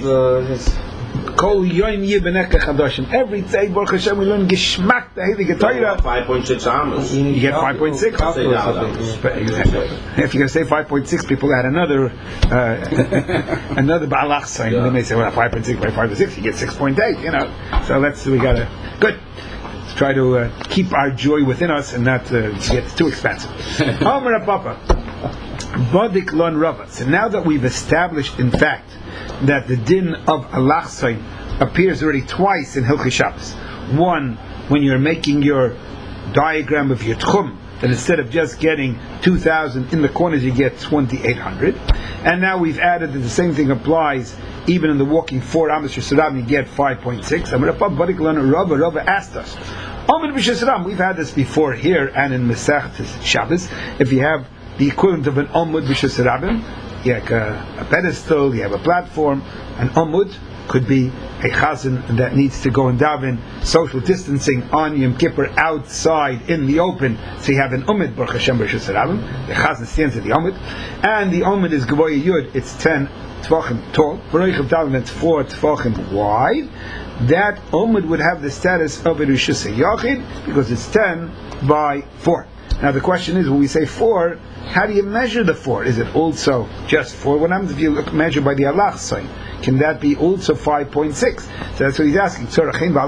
Kol Yoim Yibeneka Chadashim. Every day, Baruch Hashem, we learn Geshmak, the Heilige Torah. five point six Amos. You get five point six. If you're going to say five point six, people add another uh, another Ba'alach sign. They may say, well, five point six by five point six, you get six point eight, you know. So let's, we got to, good. Let's try to uh, keep our joy within us and not uh, get too expensive. Amar Papa. Bodik Lon Rava. So now that we've established, in fact, that the din of Alachsain appears already twice in Hilchei Shabbos. One, when you're making your diagram of your Tchum, that instead of just getting two thousand in the corners, you get twenty-eight hundred. And now we've added that the same thing applies even in the walking four Amos Yisrael, you get five point six. Bodik Lon Rava. Rava asked us, we've had this before here and in Masechtas Shabbos. If you have the equivalent of an Omud B'Shus Rabim, you have a, a pedestal, you have a platform. An Omud could be a chazan that needs to go and daven, social distancing on Yom Kippur outside in the open. So you have an Omud Baruch Hashem B'Shus Rabim. The chazan stands at the Omud, and the Omud is Gavoya Yud. It's ten Tvachim tall. Baruch of Daven, it's four Tvachim wide. That Omud would have the status of a Rishus Yachid because it's ten by four. Now the question is, when we say four, how do you measure the four? Is it also just four? What happens if you look, measure by the alach sign? Can that be also five point six? So that's what he's asking. To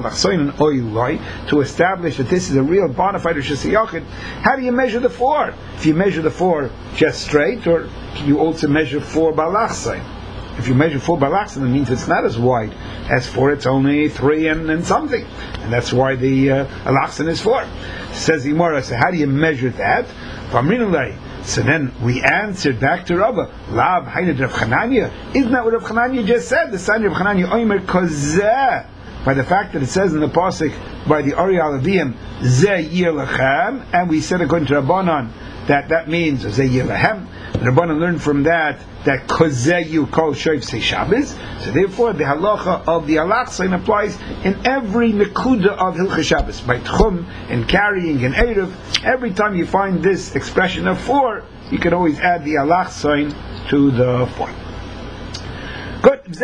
establish that this is a real bona fide Rishus Yachid, how do you measure the four? If you measure the four just straight, or can you also measure four by alach sign? If you measure four by alach sign, it means it's not as wide as four. It's only three and, and something, and that's why the uh, alach sign is four. Says the Gemara, so how do you measure that? So then we answered back to Rava, Lav Hainid Rav Chananya. Isn't that what Rav Chananya just said? The son of Rav Chananya, Omer Kozeh. By the fact that it says in the pasuk by the Ari Alavim, Zeh Yir Lachem, and we said according to Rabbanan that that means Zeh Yir Lachem. Rabbanan learned from that that Kozeh you call Shoiv Sei Shabbos. So therefore, the halacha of the alach sign applies in every nekuda of Hilchei Shabbos. By Tchum and carrying and Erev, every time you find this expression of four, you can always add the alach sign to the four. Good.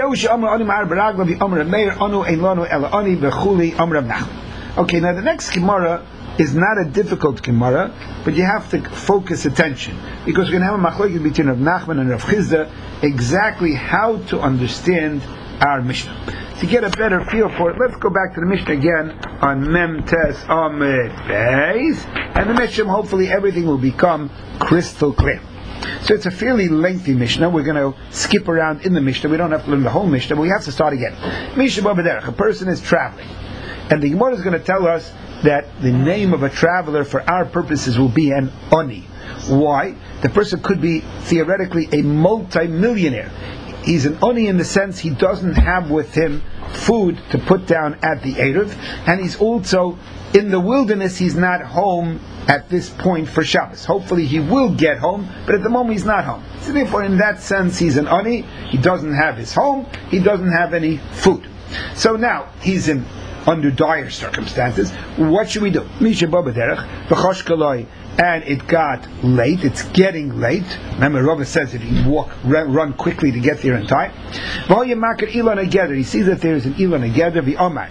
Okay, now the next Gemara is not a difficult Gemara, but you have to focus attention, because we're going to have a machlokes between Rav Nachman and Rav Chizda exactly how to understand our Mishnah. To get a better feel for it, let's go back to the Mishnah again on Mem Tes Amid Beis, and the Mishnah, hopefully everything will become crystal clear. So it's a fairly lengthy Mishnah. We're going to skip around in the Mishnah. We don't have to learn the whole Mishnah, but we have to start again. Mishnah B'Derech, a person is traveling, and the Gemara is going to tell us that the name of a traveler for our purposes will be an Oni. Why? The person could be theoretically a multi-millionaire. He's an Oni in the sense he doesn't have with him food to put down at the Erev, and he's also in the wilderness. He's not home at this point for Shabbos. Hopefully he will get home, but at the moment he's not home. So therefore, in that sense, he's an Oni. He doesn't have his home. He doesn't have any food. So now he's in under dire circumstances. What should we do? Misha Baba Derech, B'chosh Kaloi, and it got late. It's getting late. Remember, Rava says if you walk, run, run quickly to get there in time. He sees that there is an Ilan Ageder, the Omar.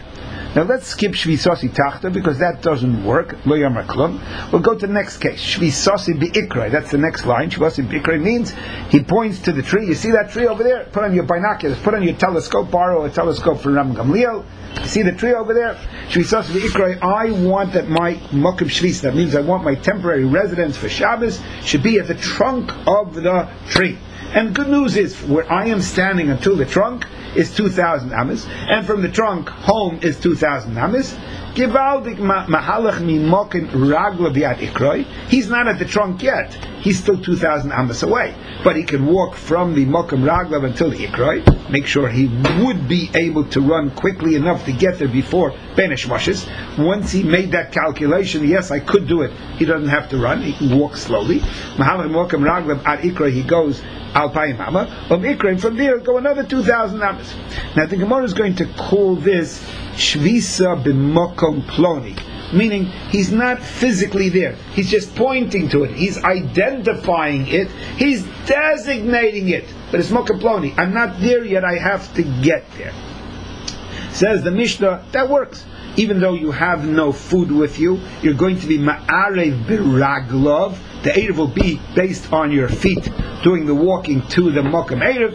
Now let's skip Shvisasi Tachta because that doesn't work. Lo Yamar Klum. We'll go to the next case. Shvisasi Bi'ikrai. That's the next line. Shvisasi Bi'ikrai means he points to the tree. You see that tree over there? Put on your binoculars. Put on your telescope. Borrow a telescope from Ram Gamliel. You see the tree over there? Shvisasi Bi'ikrai. I want that my Mokim Shvis, that means I want my temporary residence for Shabbos, should be at the trunk of the tree. And good news is, where I am standing until the trunk is two thousand amas, and from the trunk home is two thousand amas. Givaldik mahalach mimokin ragla biat ikroi. He's not at the trunk yet. He's still two thousand amas away, but he can walk from the mokim raglav until the ikroi. Make sure he would be able to run quickly enough to get there before Benish Moshes. Once he made that calculation, yes, I could do it. He doesn't have to run. He can walk slowly. Mahalach mokim raglav at ikroi. He goes Alpayim Amma, of Ikra, from there go another two thousand Amas. Now the Gemara is going to call this Shvisa b'mokom ploni, meaning he's not physically there. He's just pointing to it. He's identifying it. He's designating it. But it's mokom ploni. I'm not there yet. I have to get there. Says the Mishnah, that works. Even though you have no food with you, you're going to be ma'arev b'raglov. The Erev will be based on your feet doing the walking to the Mokum Erev.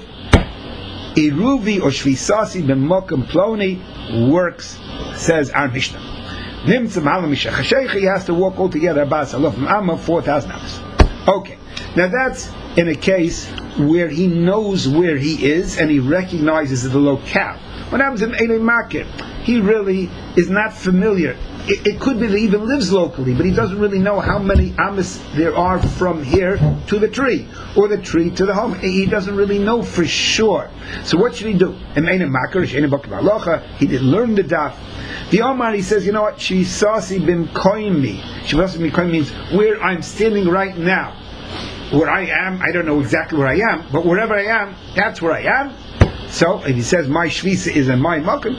Iruvi or Shvisasi b'Mokum Ploni works, says our Mishnah. Nimtzam Halamisha Chasheich, he has to walk altogether about Salofim Amma, four thousand hours. Okay, now that's in a case where he knows where he is and he recognizes the locale. What happens in Eilei Market? He really is not familiar. It, it could be that he even lives locally, but he doesn't really know how many amas there are from here to the tree, or the tree to the home. He doesn't really know for sure. So what should he do? He didn't learn the daf. The Omar, he says, you know what? Shisasi bim koimi. Shisasi bim koimi means where I'm standing right now. Where I am, I don't know exactly where I am, but wherever I am, that's where I am. So, if he says, my shvisa is in my makom,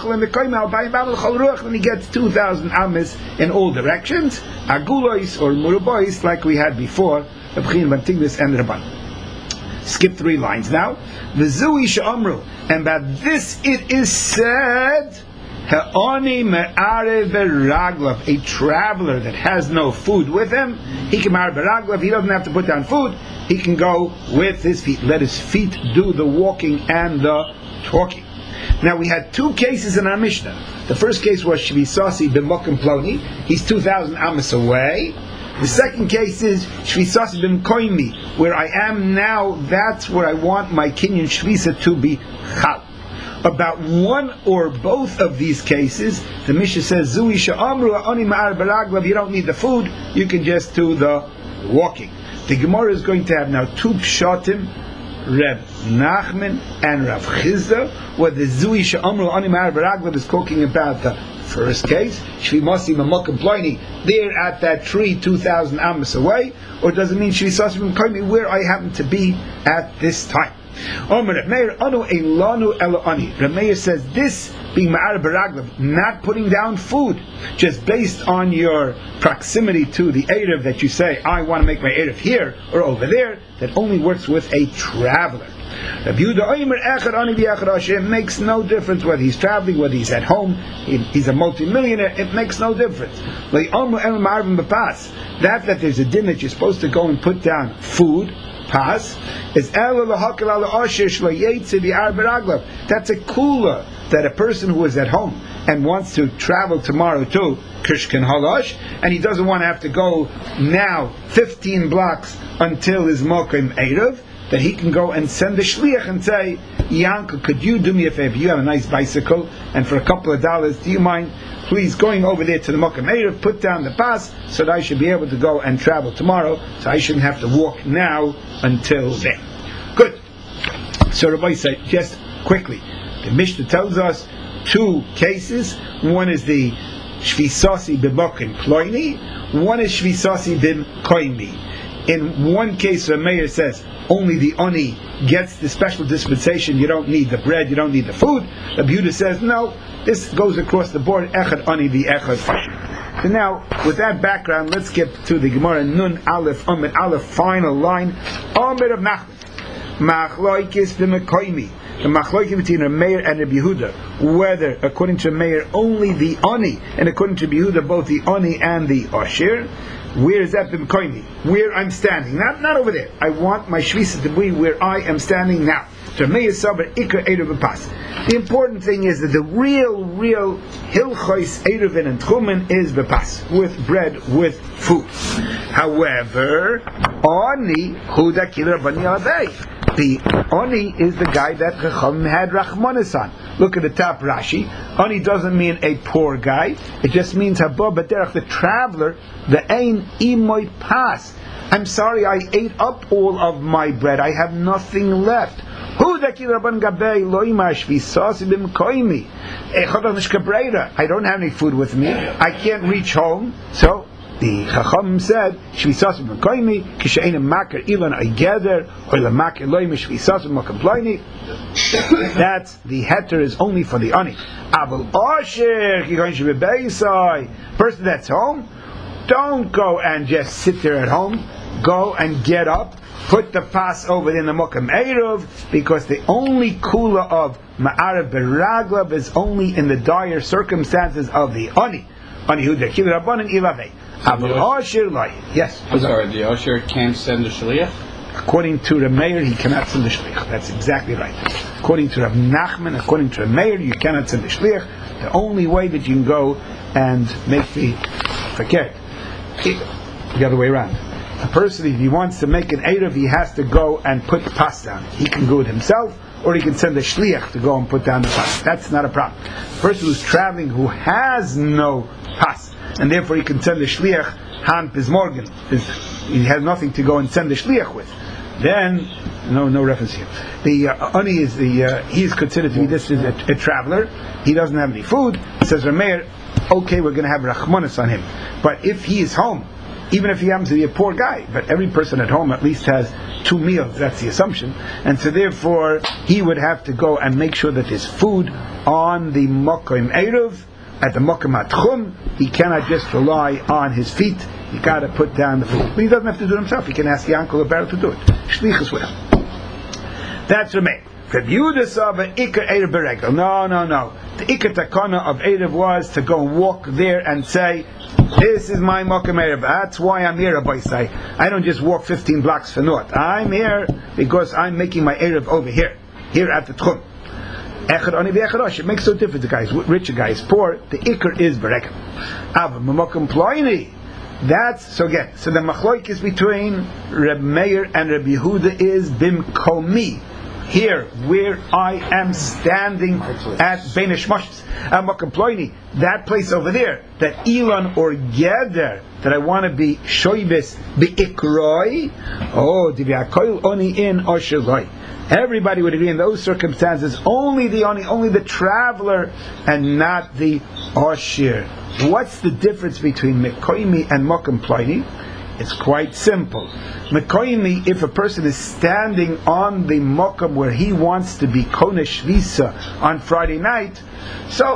then he gets two thousand amis in all directions, agulois or murubois, like we had before, and Rabban. Skip three lines now. V'zui she'amru, and by this it is said, Ha'oni me'arev beraglav, a traveler that has no food with him, he can marry beraglav, he doesn't have to put down food, he can go with his feet. Let his feet do the walking and the talking. Now we had two cases in our Mishnah. The first case was Shvisasi b'mokim ploni, he's two thousand amas away. The second case is Shvisasi b'mkoimi, where I am now, that's where I want my Kinyan Shvisa to be chal. About one or both of these cases, the Mishnah says, Zui sha'amru ha'oni ma'ar beraglav, you don't need the food, you can just do the walking. The Gemara is going to have now two pshatim, Reb Nachman and Rav Chizda, where the Zui sha'amru ha'oni ma'ar beraglav is talking about the first case, Shvimasi b'mokim ploni, there at that tree two thousand amas away, or does it mean Shvisasi b'mkoimi, where I happen to be at this time? Rameir says this being ma'ar beraglav, not putting down food, just based on your proximity to the Erev that you say, I want to make my Erev here or over there, that only works with a traveler. It makes no difference whether he's traveling, whether he's at home, he's a multi-millionaire, it makes no difference. That that there's a din that you're supposed to go and put down food, pas, is that's a kula that a person who is at home and wants to travel tomorrow to Kishkin Halash, and he doesn't want to have to go now fifteen blocks until his Mokim Erev, that he can go and send the shliach and say, Yanko, could you do me a favor? You have a nice bicycle, and for a couple of dollars, do you mind please going over there to the Mokim Erev, put down the pass, so that I should be able to go and travel tomorrow, so I shouldn't have to walk now until then. Good. So Rabbi said, just quickly, the Mishnah tells us two cases. One is the Shvisasi b'mokim ploini, one is Shvisasi b'mkoimi. In one case, the mayor says, only the oni gets the special dispensation, you don't need the bread, you don't need the food. The Yehuda says, no, this goes across the board, echad oni the echad fashion. So now, with that background, let's get to the Gemara Nun Aleph Amid Aleph, final line. Amid of Nachman. Machloikis b'mekoimi. the machlokim between Reb Meir and Reb Yehuda, whether according to Reb Meir only the ani, and according to Reb Yehuda both the ani and the asher. Where is that b'mkoimi? Where I'm standing, not not over there. I want my shvisa to be where I am standing now. The important thing is that the real, real hilchos eruvin and tchumen is bepas, with bread, with food. However, ani huda killer bani alei. The ani is the guy that Chacham had rachmanis on. Look at the top Rashi. Ani doesn't mean a poor guy. It just means haba b'derech, the traveler, the ein imoy pas. I'm sorry, I ate up all of my bread. I have nothing left. I don't have any food with me. I can't reach home. So the Chacham said, that's the heter is only for the ani. Person that's home, don't go and just sit there at home. Go and get up. Put the pas over in the Mokum Eruv, because the only kula of Ma'arav Beraglav is only in the dire circumstances of the Ani. Ani Huda Kil Rabbanan Ilavei. Avul Asher Lai. Yes. I'm sorry, the Asher can't send the Shliach? According to Reb Meir, he cannot send the Shliach. That's exactly right. According to Reb Nachman, according to Reb Meir, you cannot send the Shliach. The only way that you can go and make the forget the other way around. A person, if he wants to make an Erev, he has to go and put the pas down. He can do it himself, or he can send a shliach to go and put down the pas. That's not a problem. A person who's traveling who has no pas, and therefore he can send a shliach, han pismorgan, he has nothing to go and send the shliach with. Then, no, no reference here. The uh, ani is the uh, he is considered to be this is a, a traveler. He doesn't have any food. It says Rameir, okay, we're going to have rachmanis on him. But if he is home, even if he happens to be a poor guy, but every person at home at least has two meals, that's the assumption, and so therefore he would have to go and make sure that there's food on the Mokim Eruv, at the Mokim Atchum. He cannot just rely on his feet, he got to put down the food. But he doesn't have to do it himself, he can ask the uncle or Barrel to do it. Shlichus with him. That's Rameh. No, no, no. The Ikar Takana of Erev was to go and walk there and say, this is my Mokum Erev. That's why I'm here, Rabbi Say. I don't just walk fifteen blocks for naught. I'm here because I'm making my Erev over here, here at the Tchum. Echad Ani v'Echad Ash. It makes no difference. The guy is rich, the guy is poor. The Ikar is Berekem. Av Mokum Ploini. That's, so again, so the Machloik is between Reb Meir and Reb Yehuda is Bimkomi. Here, where I am standing at Bein Hashmashos, Amakaploini, that place over there, that Elon or Geder, that I want to be Shoibis Be'ikroi, oh, Divyakol Oni in Osheloi. Everybody would agree in those circumstances, only the Oni, only the traveler, and not the Oshir. What's the difference between Mekoimi and Mokum Ploini? It's quite simple. Mekoimi, if a person is standing on the Mokum where he wants to be Konesh Shvisa on Friday night, so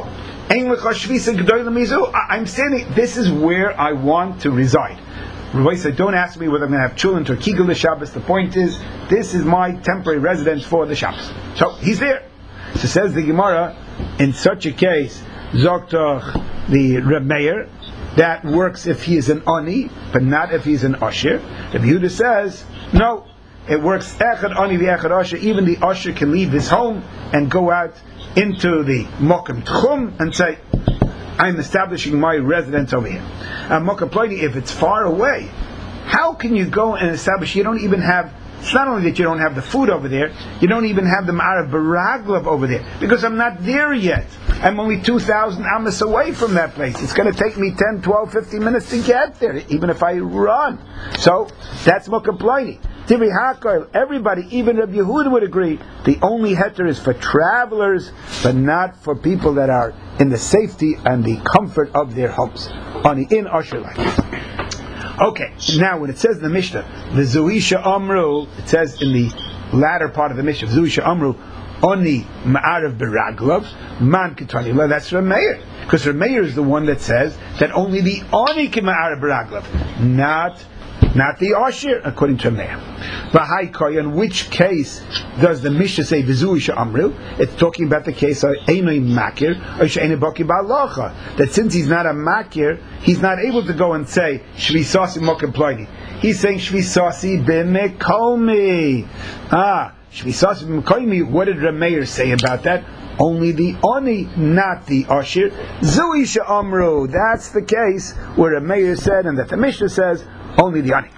I'm standing, this is where I want to reside. Rabbi said, don't ask me whether I'm going to have chulent or kigel the Shabbos. The point is, this is my temporary residence for the Shabbos. So he's there. So says the Gemara, in such a case, Zoktoch the Reb Meir, that works if he is an Ani, but not if he's an Asher. Rabbi Yehuda says, no, it works Echad Ani v'Echad Asher. Even the Asher can leave his home and go out into the Mokum Tchum and say, I'm establishing my residence over here. And Mokum Ploini, if it's far away, how can you go and establish? You don't even have, it's not only that you don't have the food over there, you don't even have the Ma'arav Baraglav over there, because I'm not there yet. I'm only two thousand amas away from that place. It's going to take me ten, twelve, fifteen minutes to get there, even if I run. So, that's Mokum Ploini. Tivi HaKoil, everybody, even Rabbi Yehuda would agree, the only heter is for travelers, but not for people that are in the safety and the comfort of their homes. Only in Asher like. Okay, now when it says in the Mishnah, the Zuisha Amru, it says in the latter part of the Mishnah, Zuisha Amru, Oni Ma'arav Beraglav, Man Ketani. Well, that's Rameir. Because Rameir is the one that says that only the Oni can Ma'arav Beraglav, not not the Ashir, according to Meir. V'haikoy, in which case does the Mishnah say V'zui she'amru? It's talking about the case of Einoi Makir or She'einoi Baki Ba'alacha, that since he's not a Makir, he's not able to go and say Shvisasi Mokem Ploini. He's saying Shvisasi B'mekomi. Ah, Shvisasi B'mekomi. What did Rameir say about that? Only the Oni, not the Ashir. Zui she'amru. That's the case where Rameir said, and that the Mishnah says, only the Ani.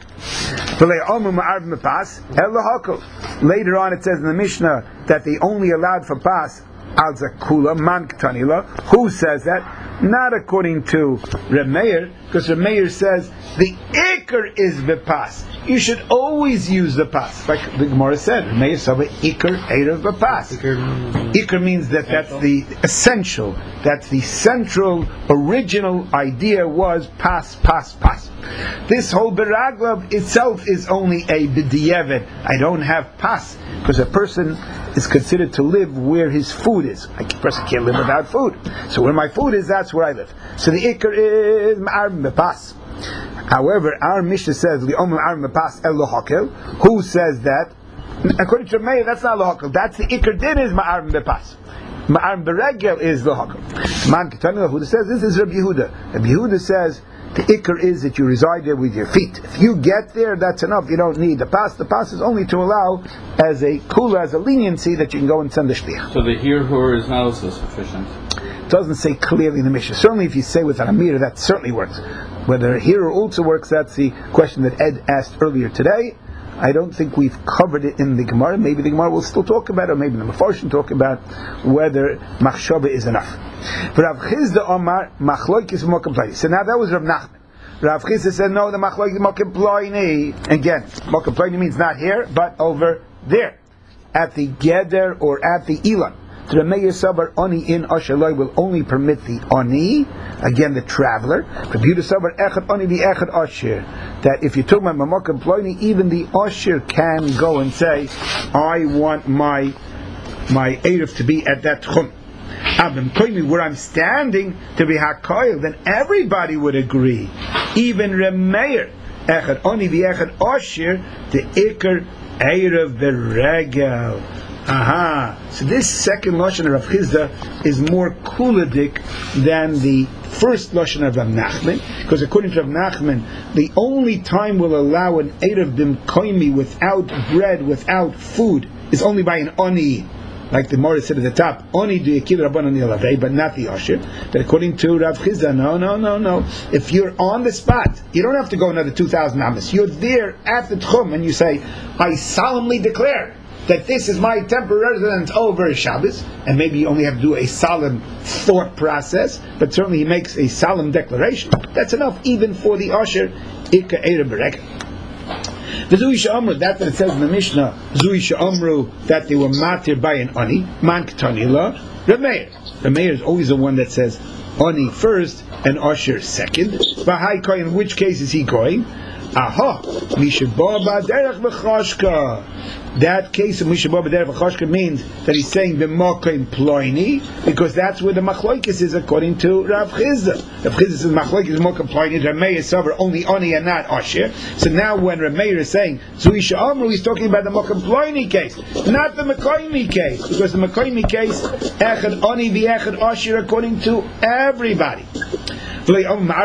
Later on it says in the Mishnah that they only allowed for pas al zakula man ktanila. Who says that? Not according to Reb Meir, because Reb Meir says the ikr is the pas. You should always use the pas. Like the Gemara said, Reb Meir said ikr erev the pas. Ikr means that that's the essential, that's the central, original idea was pas, pas, pas. This whole beraglav itself is only a b'diavad. I don't have pas, because a person is considered to live where his food is. A person can't live without food. So where my food is, that's where I live. So the ikr is ma'ar b'pas. However, our Mishnah says li'om ma'ar b'pas el lohakel. Who says that? According to Meir, that's not lohakel. That's the ikr din is ma'ar b'pas. Ma'ar b'regel is lohakel. Man Ketani Yehuda says this is Rabbi Yehuda. Rabbi Yehuda says the ikr is that you reside there with your feet. If you get there, that's enough. You don't need the pas. The pas is only to allow as a kula, as a leniency that you can go and send the shliach. So the hirhur is not also sufficient. It doesn't say clearly in the Mishnah. Certainly if you say with an amir, that certainly works. Whether hirhur also works, that's the question that Ed asked earlier today. I don't think we've covered it in the Gemara. Maybe the Gemara will still talk about it, or maybe the Mefarshim talk about whether machshava is enough. But Rav Chizda Omar machloikis mokem ploini. So now that was Rav Nachman. Rav Chizda said no, the machloikis mokem ploini. Again, mokem ploini means not here, but over there, at the geder or at the ilan. To the Meir Sabar Oni in Ashaloi will only permit the Oni, again the traveler. For Yehuda Sabar Echad Oni the Echad Ashir, that if you took my Mamokim Ploini, even the Ashir can go and say, I want my my Erev to be at that Tchum. Abim Koimi, where I'm standing to be Hakoil, then everybody would agree. Even Remeir Echad Oni the Echad Ashir, the Iker Erev Beregel. Aha! So this second lashon of Rav Chizda is more kuladik than the first lashon of Rav Nachman, because according to Rav Nachman, the only time we'll allow an erev b'mkoimi without bread, without food, is only by an oni, like the Morris said at the top, oni do yakil rabban ani alavei, but not the ashir. But according to Rav Chizda, no, no, no, no. If you're on the spot, you don't have to go another two thousand amas. You're there at the tchum, and you say, I solemnly declare that this is my temporary residence over Shabbos, and maybe you only have to do a solemn thought process, but certainly he makes a solemn declaration. That's enough even for the Asher, Ika Eira Bereka. The Zui Sha'amru, that that it says in the Mishnah, Zui Sha'amru, that they were matir by an Ani, Man K'tanila, Rameir. Rameir is always the one that says Ani first and Asher second. V'hai Koi, in which case is he going? Aha! Mishabah B'derech V'chashka. That case of Mishabah B'derech V'chashka means that he's saying B'mokim Ploini, because that's where the Machloikis is according to Rav Chizda. Rav Chizda says Machloikis B'mokim Ploini, Rameir is sober only Oni and not Asher. So now when Rameir is saying Zui Sha'amru, he's talking about the Mokim Ploini case, not the Mekoimi case, because the Mekoimi case Echad Oni V'Echad Asher according to everybody. When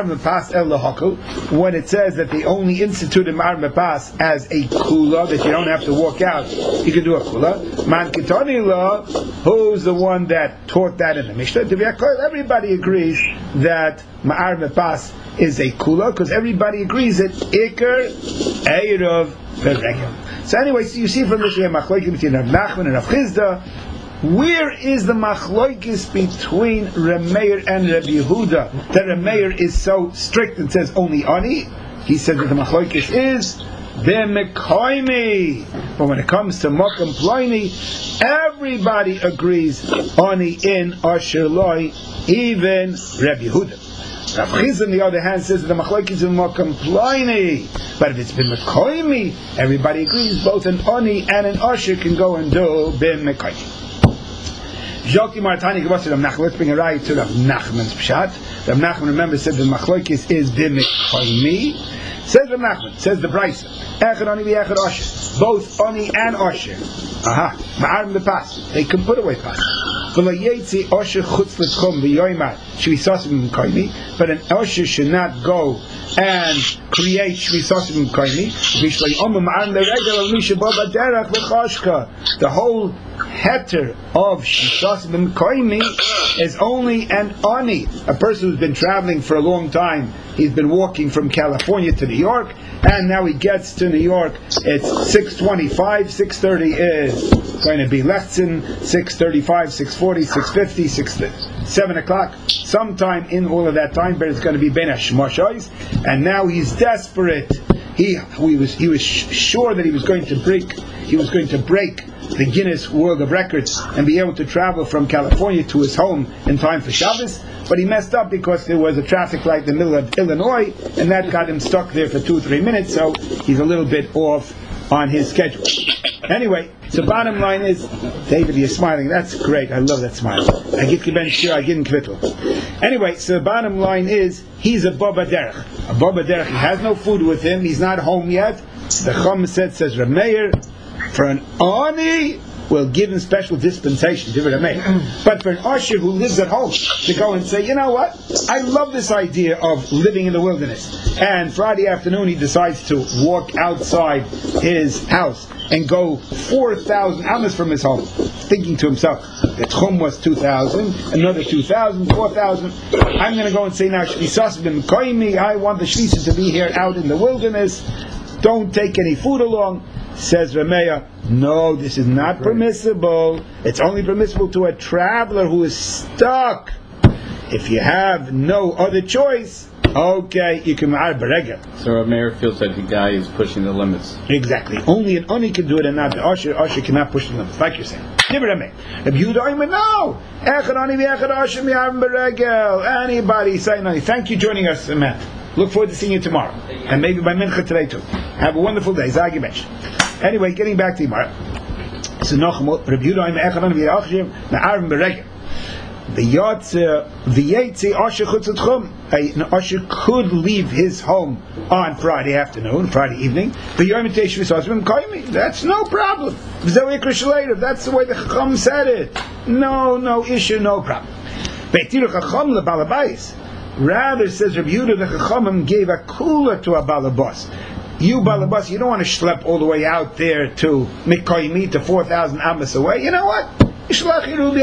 it says that they only instituted Ma'ar Mepas as a kula, that you don't have to walk out, you can do a kula. Man Kitani law, who's the one that taught that in the Mishnah? Everybody agrees that Ma'ar Mepas is a kula, because everybody agrees that Iker Eirav Beregel. So anyway, so you see from this, we have Machlokim between Rav Nachman and Rav Chizda. Where is the machloikis between Rameir and Rabbi Yehuda that Rameir is so strict and says only Ani? He says that the machloikis is B'mekoimi. But when it comes to Mokum Ploini, everybody agrees Ani in Asher Loi, even Rabbi Yehuda. Rav Chizda on the other hand says that the machloikis is Mokum Ploini. But if it's B'mekoimi, everybody agrees both an Ani and an Asher can go and do B'mekoimi. Let's bring a raya to Rav Nachman's pshat. Rav Nachman, remember, said the machloikis is b'mekoimi. Says Rav Nachman, says the Brisa, Echad Ani v'Echad Osher, both Ani and Osher. Aha, Ma'arim lepas, they can put away pas. V'lo yetzi Osher chutz l'tchum v'yoymar shvisasim m'koymi, but an Osher should not go and create shvisasim m'koymi. V'shloi omu Ma'arim l'regel al misha bo b'derach v'choshka. The whole heter of shvisasim m'koymi is only an Ani, a person who's been traveling for a long time. He's been walking from California to New York, and now he gets to New York. It's six twenty-five, six thirty is going to be Lechzen, six thirty-five, six forty, six fifty, six, seven o'clock. Sometime in all of that time, but it's going to be Ben Hashmashos, and now he's desperate. He, he was he was sure that he was going to break he was going to break the Guinness World of Records and be able to travel from California to his home in time for Shabbos, but he messed up because there was a traffic light in the middle of Illinois, and that got him stuck there for two or three minutes, so he's a little bit off on his schedule. Anyway, so bottom line is, David, you're smiling. That's great. I love that smile. I get you ben shir, I get in kvittel. Anyway, so the bottom line is, he's a Baba Derech. A Baba Derech, he has no food with him, he's not home yet. The Chum said, says Rav Meir, for an Ani, we'll give him special dispensation, but for an Usher who lives at home, to go and say, you know what, I love this idea of living in the wilderness, and Friday afternoon he decides to walk outside his house and go four thousand amas from his home, thinking to himself, the Tchum was two thousand, another two thousand, four thousand, I'm going to go and say now, Shvisas bin Koimi, I want the Shvisas to be here out in the wilderness, don't take any food along. Says Rameya, no, this is not permissible. It's only permissible to a traveler who is stuck. If you have no other choice, okay, you can ma'ar beregel. So Rameya feels that the guy is pushing the limits. Exactly. Only an Ani can do it and not the Usher. Usher cannot push the limits, like you're saying. Rameya. Rabbi Yehuda, no. Echad Ani v'Echad Usher mi'ar beregel. Anybody say no. Thank you for joining us, Matt. Look forward to seeing you tomorrow. And maybe by Mincha today too. Have a wonderful day. Zagi Mesh. Anyway, getting back to Gemara. So Nachum, Rabbi Yehuda, Echad Ani v'Echad mi'ar beregel. The Yotze, the Yetze, Asher Chutzatchum. An Asher could leave his home on Friday afternoon, Friday evening. The Yom Tesh V'Sasvim Kaimi. That's no problem. That's the way the Chacham said it. No, no issue, no problem. Beitiru Chacham leBalabais. Rather, says Rabbi Yehuda, the Chachamim gave a kula to a balabas. You balabas, you don't want to schlep all the way out there to Mikoimi, to four thousand amas away. You know what? But it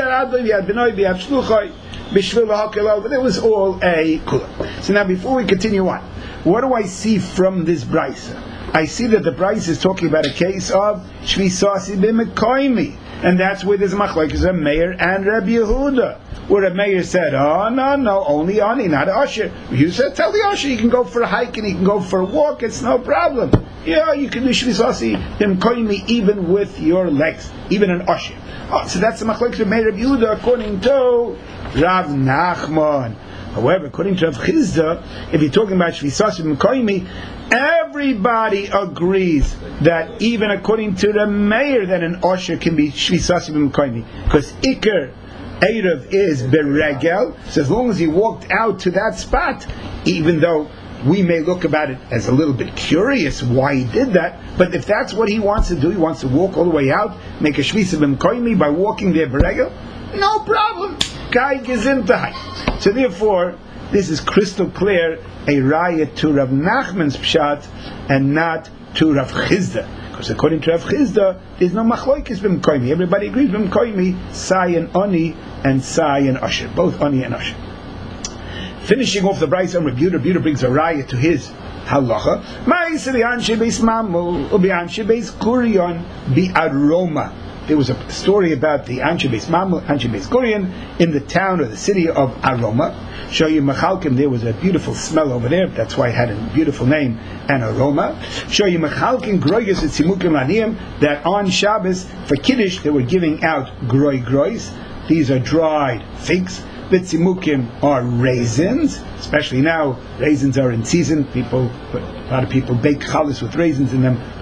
was all a kula. So now before we continue on, what do I see from this brisa? I see that the brisa is talking about a case of Shvisasi b'Mikoimi, and that's where there's machlokes of Meir and Rabbi Yehuda. Where Rabbi Meir said, oh no, no, only Ani, not Usher. You said, tell the Usher, you can go for a hike and he can go for a walk, it's no problem. Yeah, you can do Shvisasi b'Mikoimi even with your legs, even an Usher. Oh, so that's the machlokes of Meir Rabbi Yehuda according to Rav Nachman. However, according to Rav Chizda, if you're talking about Shvisasi b'Mikoimi, everybody agrees that even according to the Meir that an Usher can be Shvisasi b'Mikoimi, because Iker Erev is beregel, so as long as he walked out to that spot, even though we may look about it as a little bit curious why he did that, but if that's what he wants to do, he wants to walk all the way out, make a shvisa b'mkoimi by walking there beregel, no problem. Kai gesintahai. So therefore, this is crystal clear a raya to Rav Nachman's pshat and not to Rav Chizda. Because according to Rav Chizda, there's no machlokes b'mkoimi. Everybody agrees b'mkoimi, Sai and Ani, and Sai and Usher. Both Ani and Usher. Finishing off the Bryce on Rabbi Yehuda, Rabbi Yehuda brings a raya to his halacha. Ma'aseh b'anshe beis mamul, u'b'anshe beis kurion, bi'aroma. There was a story about the Anshe Beis Mamul, Anshe Beis Kurion, in the town or the city of Aroma. Show you Machalkim, there was a beautiful smell over there, that's why it had a beautiful name, an aroma. Show you Machalkim, Groyes and Simukim Laniyim, that on Shabbos, for Kiddush, they were giving out Groy Groys. These are dried figs. The Simukim are raisins, especially now, raisins are in season. People, a lot of people bake challahs with raisins in them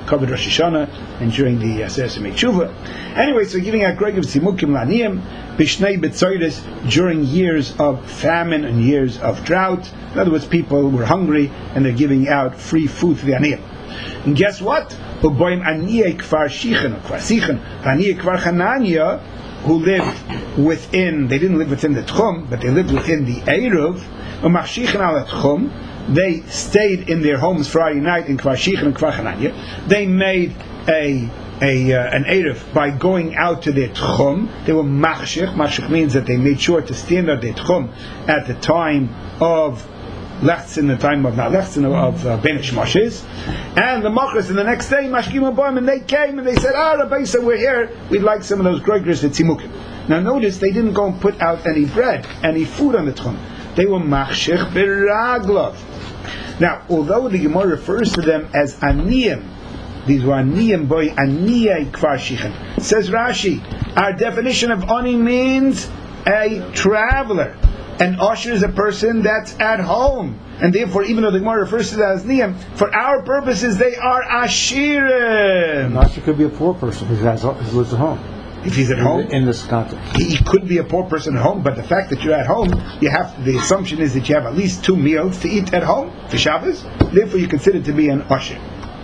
covered Rosh Hashanah and during the Aseret Tshuva. Anyway, so giving out Gregiv Tzimukim Laniyim, Bishnei B'tzoyres, during years of famine and years of drought. In other words, people were hungry and they're giving out free food to the Aniyim. And guess what? Uboim Aniyei Kfar Shichen, Kfar Sichen, Aniyei Kfar Chananya, who lived within, they didn't live within the Tchum, but they lived within the Eruv, Umachshichen al Tchum, they stayed in their homes Friday night in Kfar Shichen and Kfar Chananya. They made a A, uh, an Erev by going out to their Tchum. They were Machshich. Machshich means that they made sure to stand at their Tchum at the time of Lechtzin, the time of not Lechtzin, of uh, Ben Shmoshes. And the Machras, and the next day, Mashkim Abom, and they came and they said, Ah, Rabbi, so we're here. We'd like some of those Gregors at Tzimukim. Now notice, they didn't go and put out any bread, any food on the Tchum. They were Machshich B'Raglov. Now, although the Gemara refers to them as Aniyim, these were Aniyim boy Aniyai Kfar Shichen. Says Rashi, our definition of Ani means a traveler. And Asher is a person that's at home. And therefore, even though the Gemara refers to that as Niyim, for our purposes they are Ashirim. Asher could be a poor person who has who lives at home. If he's at home, in this context, he, he could be a poor person at home. But the fact that you're at home, you have the assumption is that you have at least two meals to eat at home for Shabbos. Therefore, you consider to be an Asher.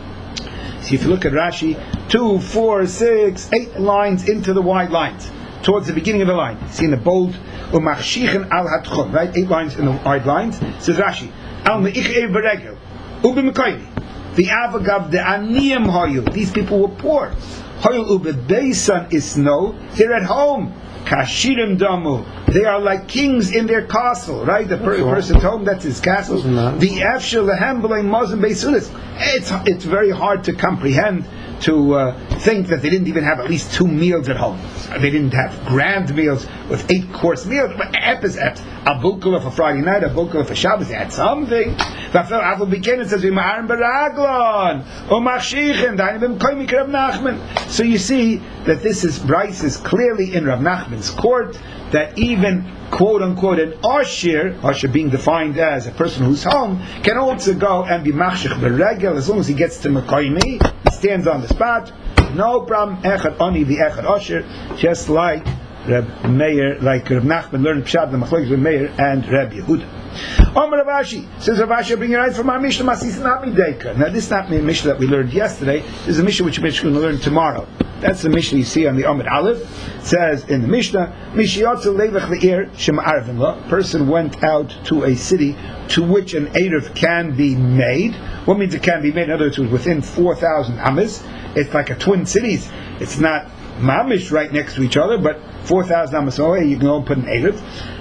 See, if you look at Rashi, two, four, six, eight lines into the wide lines, towards the beginning of the line, see in the bold, Umachshichen al hatchum, right? Eight lines in the wide lines. Says Rashi, Al me'ich'ev beregel, ubimekayni, the avagav the aniyim hayu. These people were poor. Hayu ubebeisan isno. They're at home. Kashirim damu. They are like kings in their castle, right? The per- person's home, that's his castle. The afshel lehem b'leim mazim beisulis. It's it's very hard to comprehend, to uh, think that they didn't even have at least two meals at home. They didn't have grand meals with eight course meals. But epis eps, a bukula for Friday night, a bukula for Shabbos. They had something. After begin it says v'maharim beraglon umachshichen da'anim b'mkoyim Rav Nachman. So you see that this is Bryce is clearly in Rav Nachman's court, that even quote unquote an Ashir, Ashir being defined as a person who's home, can also go and be machshich beregel as long as he gets to Mekoymi, he stands on the spot, no problem. Echad oni the Echad Ashir, just like Reb Meir, like Reb Nachman learned Pshat the Machlokes Reb Meir and Reb Yehuda. Omer Rav Ashi says Rav Ashi, bring it right from our Mishnah Masis not Mideka. Now this is not the Mishnah that we learned yesterday. This is a Mishnah which we're going to learn tomorrow. That's the Mishnah you see on the Amud Aleph. It says in the Mishnah, Mishiyotzu levech le'ir shema'arvin lo. Person went out to a city to which an erev can be made. What means it can be made? In other words, it was within four thousand amas. It's like a twin cities. It's not mamish right next to each other, but four thousand amas away, you can go and put an erev.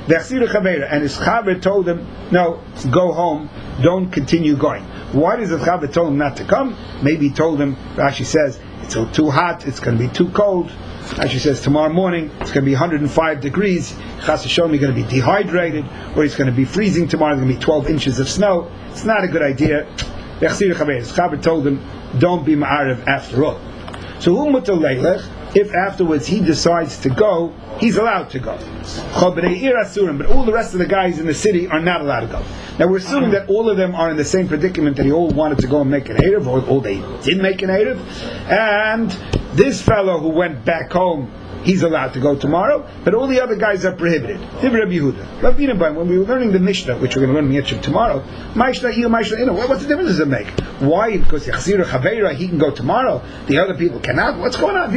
And his chaver told him, no, go home, don't continue going. Why does the chaver tell him not to come? Maybe he told him, Rashi says, it's too hot, it's going to be too cold. Rashi says, tomorrow morning, it's going to be one hundred five degrees. Chas Hashem, you're going to be dehydrated, or it's going to be freezing tomorrow, there's going to be twelve inches of snow. It's not a good idea. His chaver told him, don't be ma'arev after all. So who mutar leilech? If afterwards he decides to go, he's allowed to go. But all the rest of the guys in the city are not allowed to go. Now we're assuming that all of them are in the same predicament, that they all wanted to go and make an Erev, or all they did make an Erev. And this fellow who went back home, he's allowed to go tomorrow, but all the other guys are prohibited. Rabbi Yehuda. When we were learning the Mishnah, which we're going to learn in Yitchim tomorrow, what's the difference does it make? Why? Because Yachzir Chaveira, he can go tomorrow, the other people cannot? What's going on?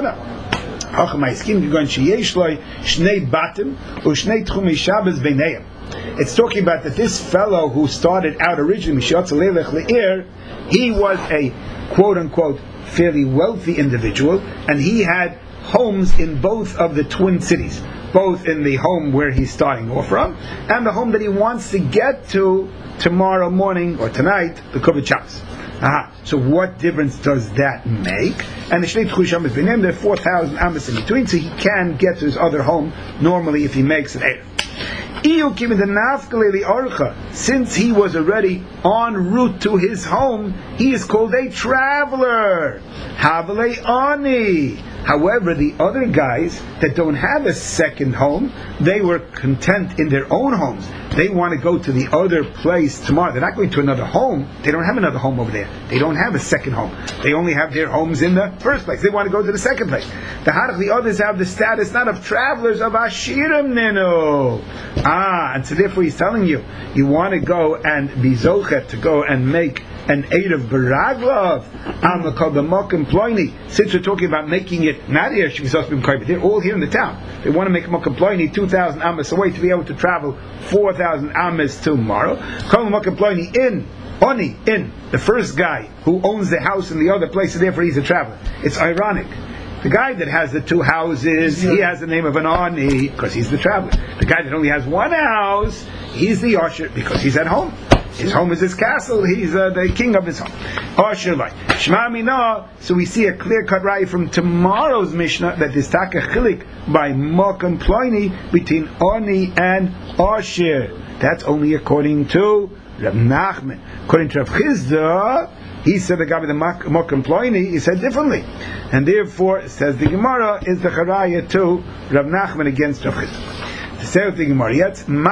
It's talking about that this fellow who started out originally, he was a quote unquote fairly wealthy individual, and he had homes in both of the twin cities, both in the home where he's starting off from, and the home that he wants to get to tomorrow morning or tonight, the Kuvit Shabbos. Aha. So what difference does that make? And the Shnei Tchusham is b'nem, there are four thousand amas in between, so he can get to his other home normally if he makes an Erev. Since he was already en route to his home, he is called a traveler. Havale ani. However, the other guys that don't have a second home, they were content in their own homes. they want to go to the other place tomorrow. They're not going to another home. They don't have another home over there. They don't have a second home. They only have their homes in the first place. They want to go to the second place. The Harach, the others have the status not of travelers, of Ashirim Nenu. Ah, and so therefore he's telling you, you want to go and be Zochet, to go and make an aid of Baraglav, since we're talking about making it not here, they're all here in the town. They want to make Mokum Ploini two thousand amas away to be able to travel four thousand amas tomorrow. Mokum Ploini in Oni, in the first guy who owns the house in the other place, and therefore he's a traveler. It's ironic. The guy that has the two houses, he has the name of an Ani because he's the traveler. The guy that only has one house, he's the Osher because he's at home. His home is his castle. He's uh, the king of his home. Shema Mina. So we see a clear-cut raya from tomorrow's Mishnah that this taka chilik by Mokum Ploini between Oni and Asher. That's only according to Rav Nachman. According to Rav Chizda, he said the guy with the Mokum Ploini, he said differently, and therefore says the Gemara is the charaya to Rav Nachman against Rav Chizda. This is already, I think,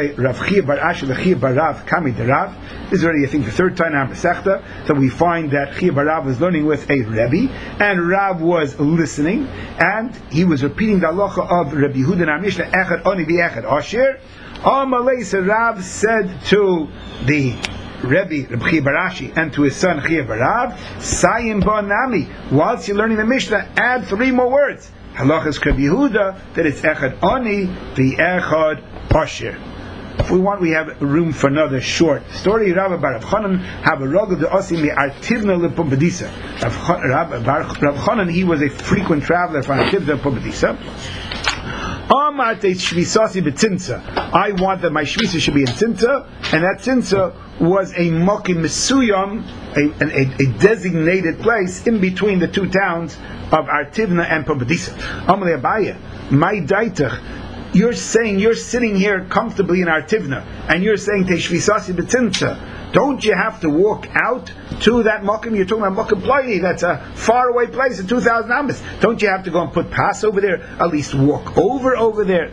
the third time in Masechta that we find that Chia bar Rav was learning with a Rebbe, and Rav was listening, and he was repeating the halacha of Rabbi Yehuda in our Mishnah, Echad Oni v'Echad Asher. Amalei, so Rav said to the Rebbe, Rabbi Chia bar Ashi, and to his son Chia bar Rav, Sayim ba nami, whilst you're learning the Mishnah, add three more words. Halachas Rabbi Yehuda, that it's Echad Ani, the Echad Asher. If we want, we have room for another short story. Rabbi bar Rav Chanan have a rogel de osim the Artivna lePumbedisa. Rav Chanan, he was a frequent traveler from Artivna lePumbedisa. I want that my shvisa should be in Tzintza, and that Tzintza was a mokim mesuyam, a, a, a designated place in between the two towns of Artivna and Pumbedisa. Amalei Abaya, my daitach, you're saying you're sitting here comfortably in Artivna, and you're saying Teshvisasi B'Tzintza. Don't you have to walk out to that mokim? You're talking about Mokum Ploini. That's a faraway place, at two thousand amas. Don't you have to go and put pass over there? At least walk over over there.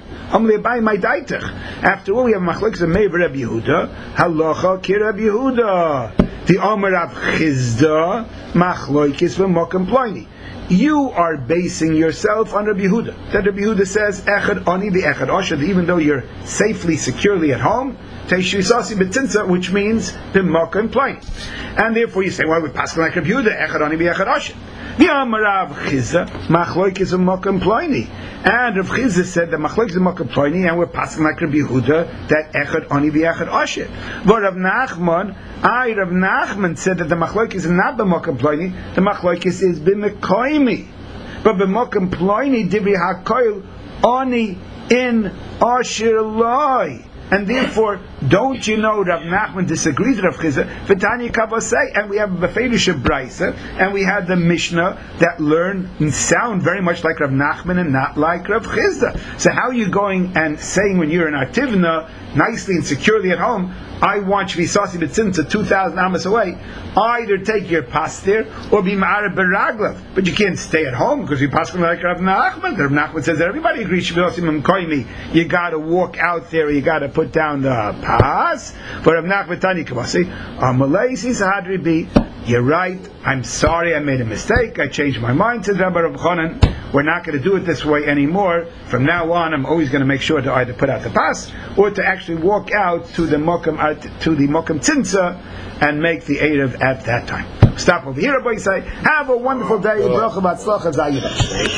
After all, we have machlokes of Meir Rabbi Yehuda. Halacha ki Rabbi Yehuda. The Amar Rav Chizda machlokes for Mokum Ploini. You are basing yourself on Rabbi Yehuda. That Rabbi Yehuda says Echad Ani the Echad Asher. Even though you're safely, securely at home, Teishvisasi B'Tzintza, which means the Mokum Ploini. And therefore you say, well, we're passing like Rabbi Yehuda, Echad Ani v'Echad Asher. The Amar Rav Chizda, Machloik is a Mokum Ploini. And Rav Chizda said that Machloik is a Mokum Ploini, and we're passing like Rabbi Yehuda, that Echad Ani v'Echad Asher. But Rav Nachman, I, Rav Nachman, said that the Machloik is not the Mokum Ploini, the Machloik is b'Mekoimi. But b'Mokum Ploini, Divri HaKoil, Ani in Asher Loi. And therefore, don't you know Rav Nachman disagrees with Rav Chizda? V'tanya Kavasei, and we have Befedisha Braisa, and we had the Mishnah that learn and sound very much like Rav Nachman and not like Rav Chizda. So how are you going and saying when you're in Artivna, nicely and securely at home, I want Shvisasi B'Tzintza two thousand amas away, either take your pass there or be Ma'arab Baraglav. But you can't stay at home because we pass like Rav Nachman. Rav Nachman says that everybody agrees Shvisasi M'Koimi. You got to walk out there, you got to put down the pass. But Rav Nachman Tani Kavasi, Amalei Sahadri B. You're right. I'm sorry. I made a mistake. I changed my mind. Says Rabbi Rav Chanan. We're not going to do it this way anymore. From now on, I'm always going to make sure to either put out the pass or to actually walk out to the Mokum to the Mokum Tzintza and make the Erev at that time. Stop over here, Rabbi Yisai. Have a wonderful day.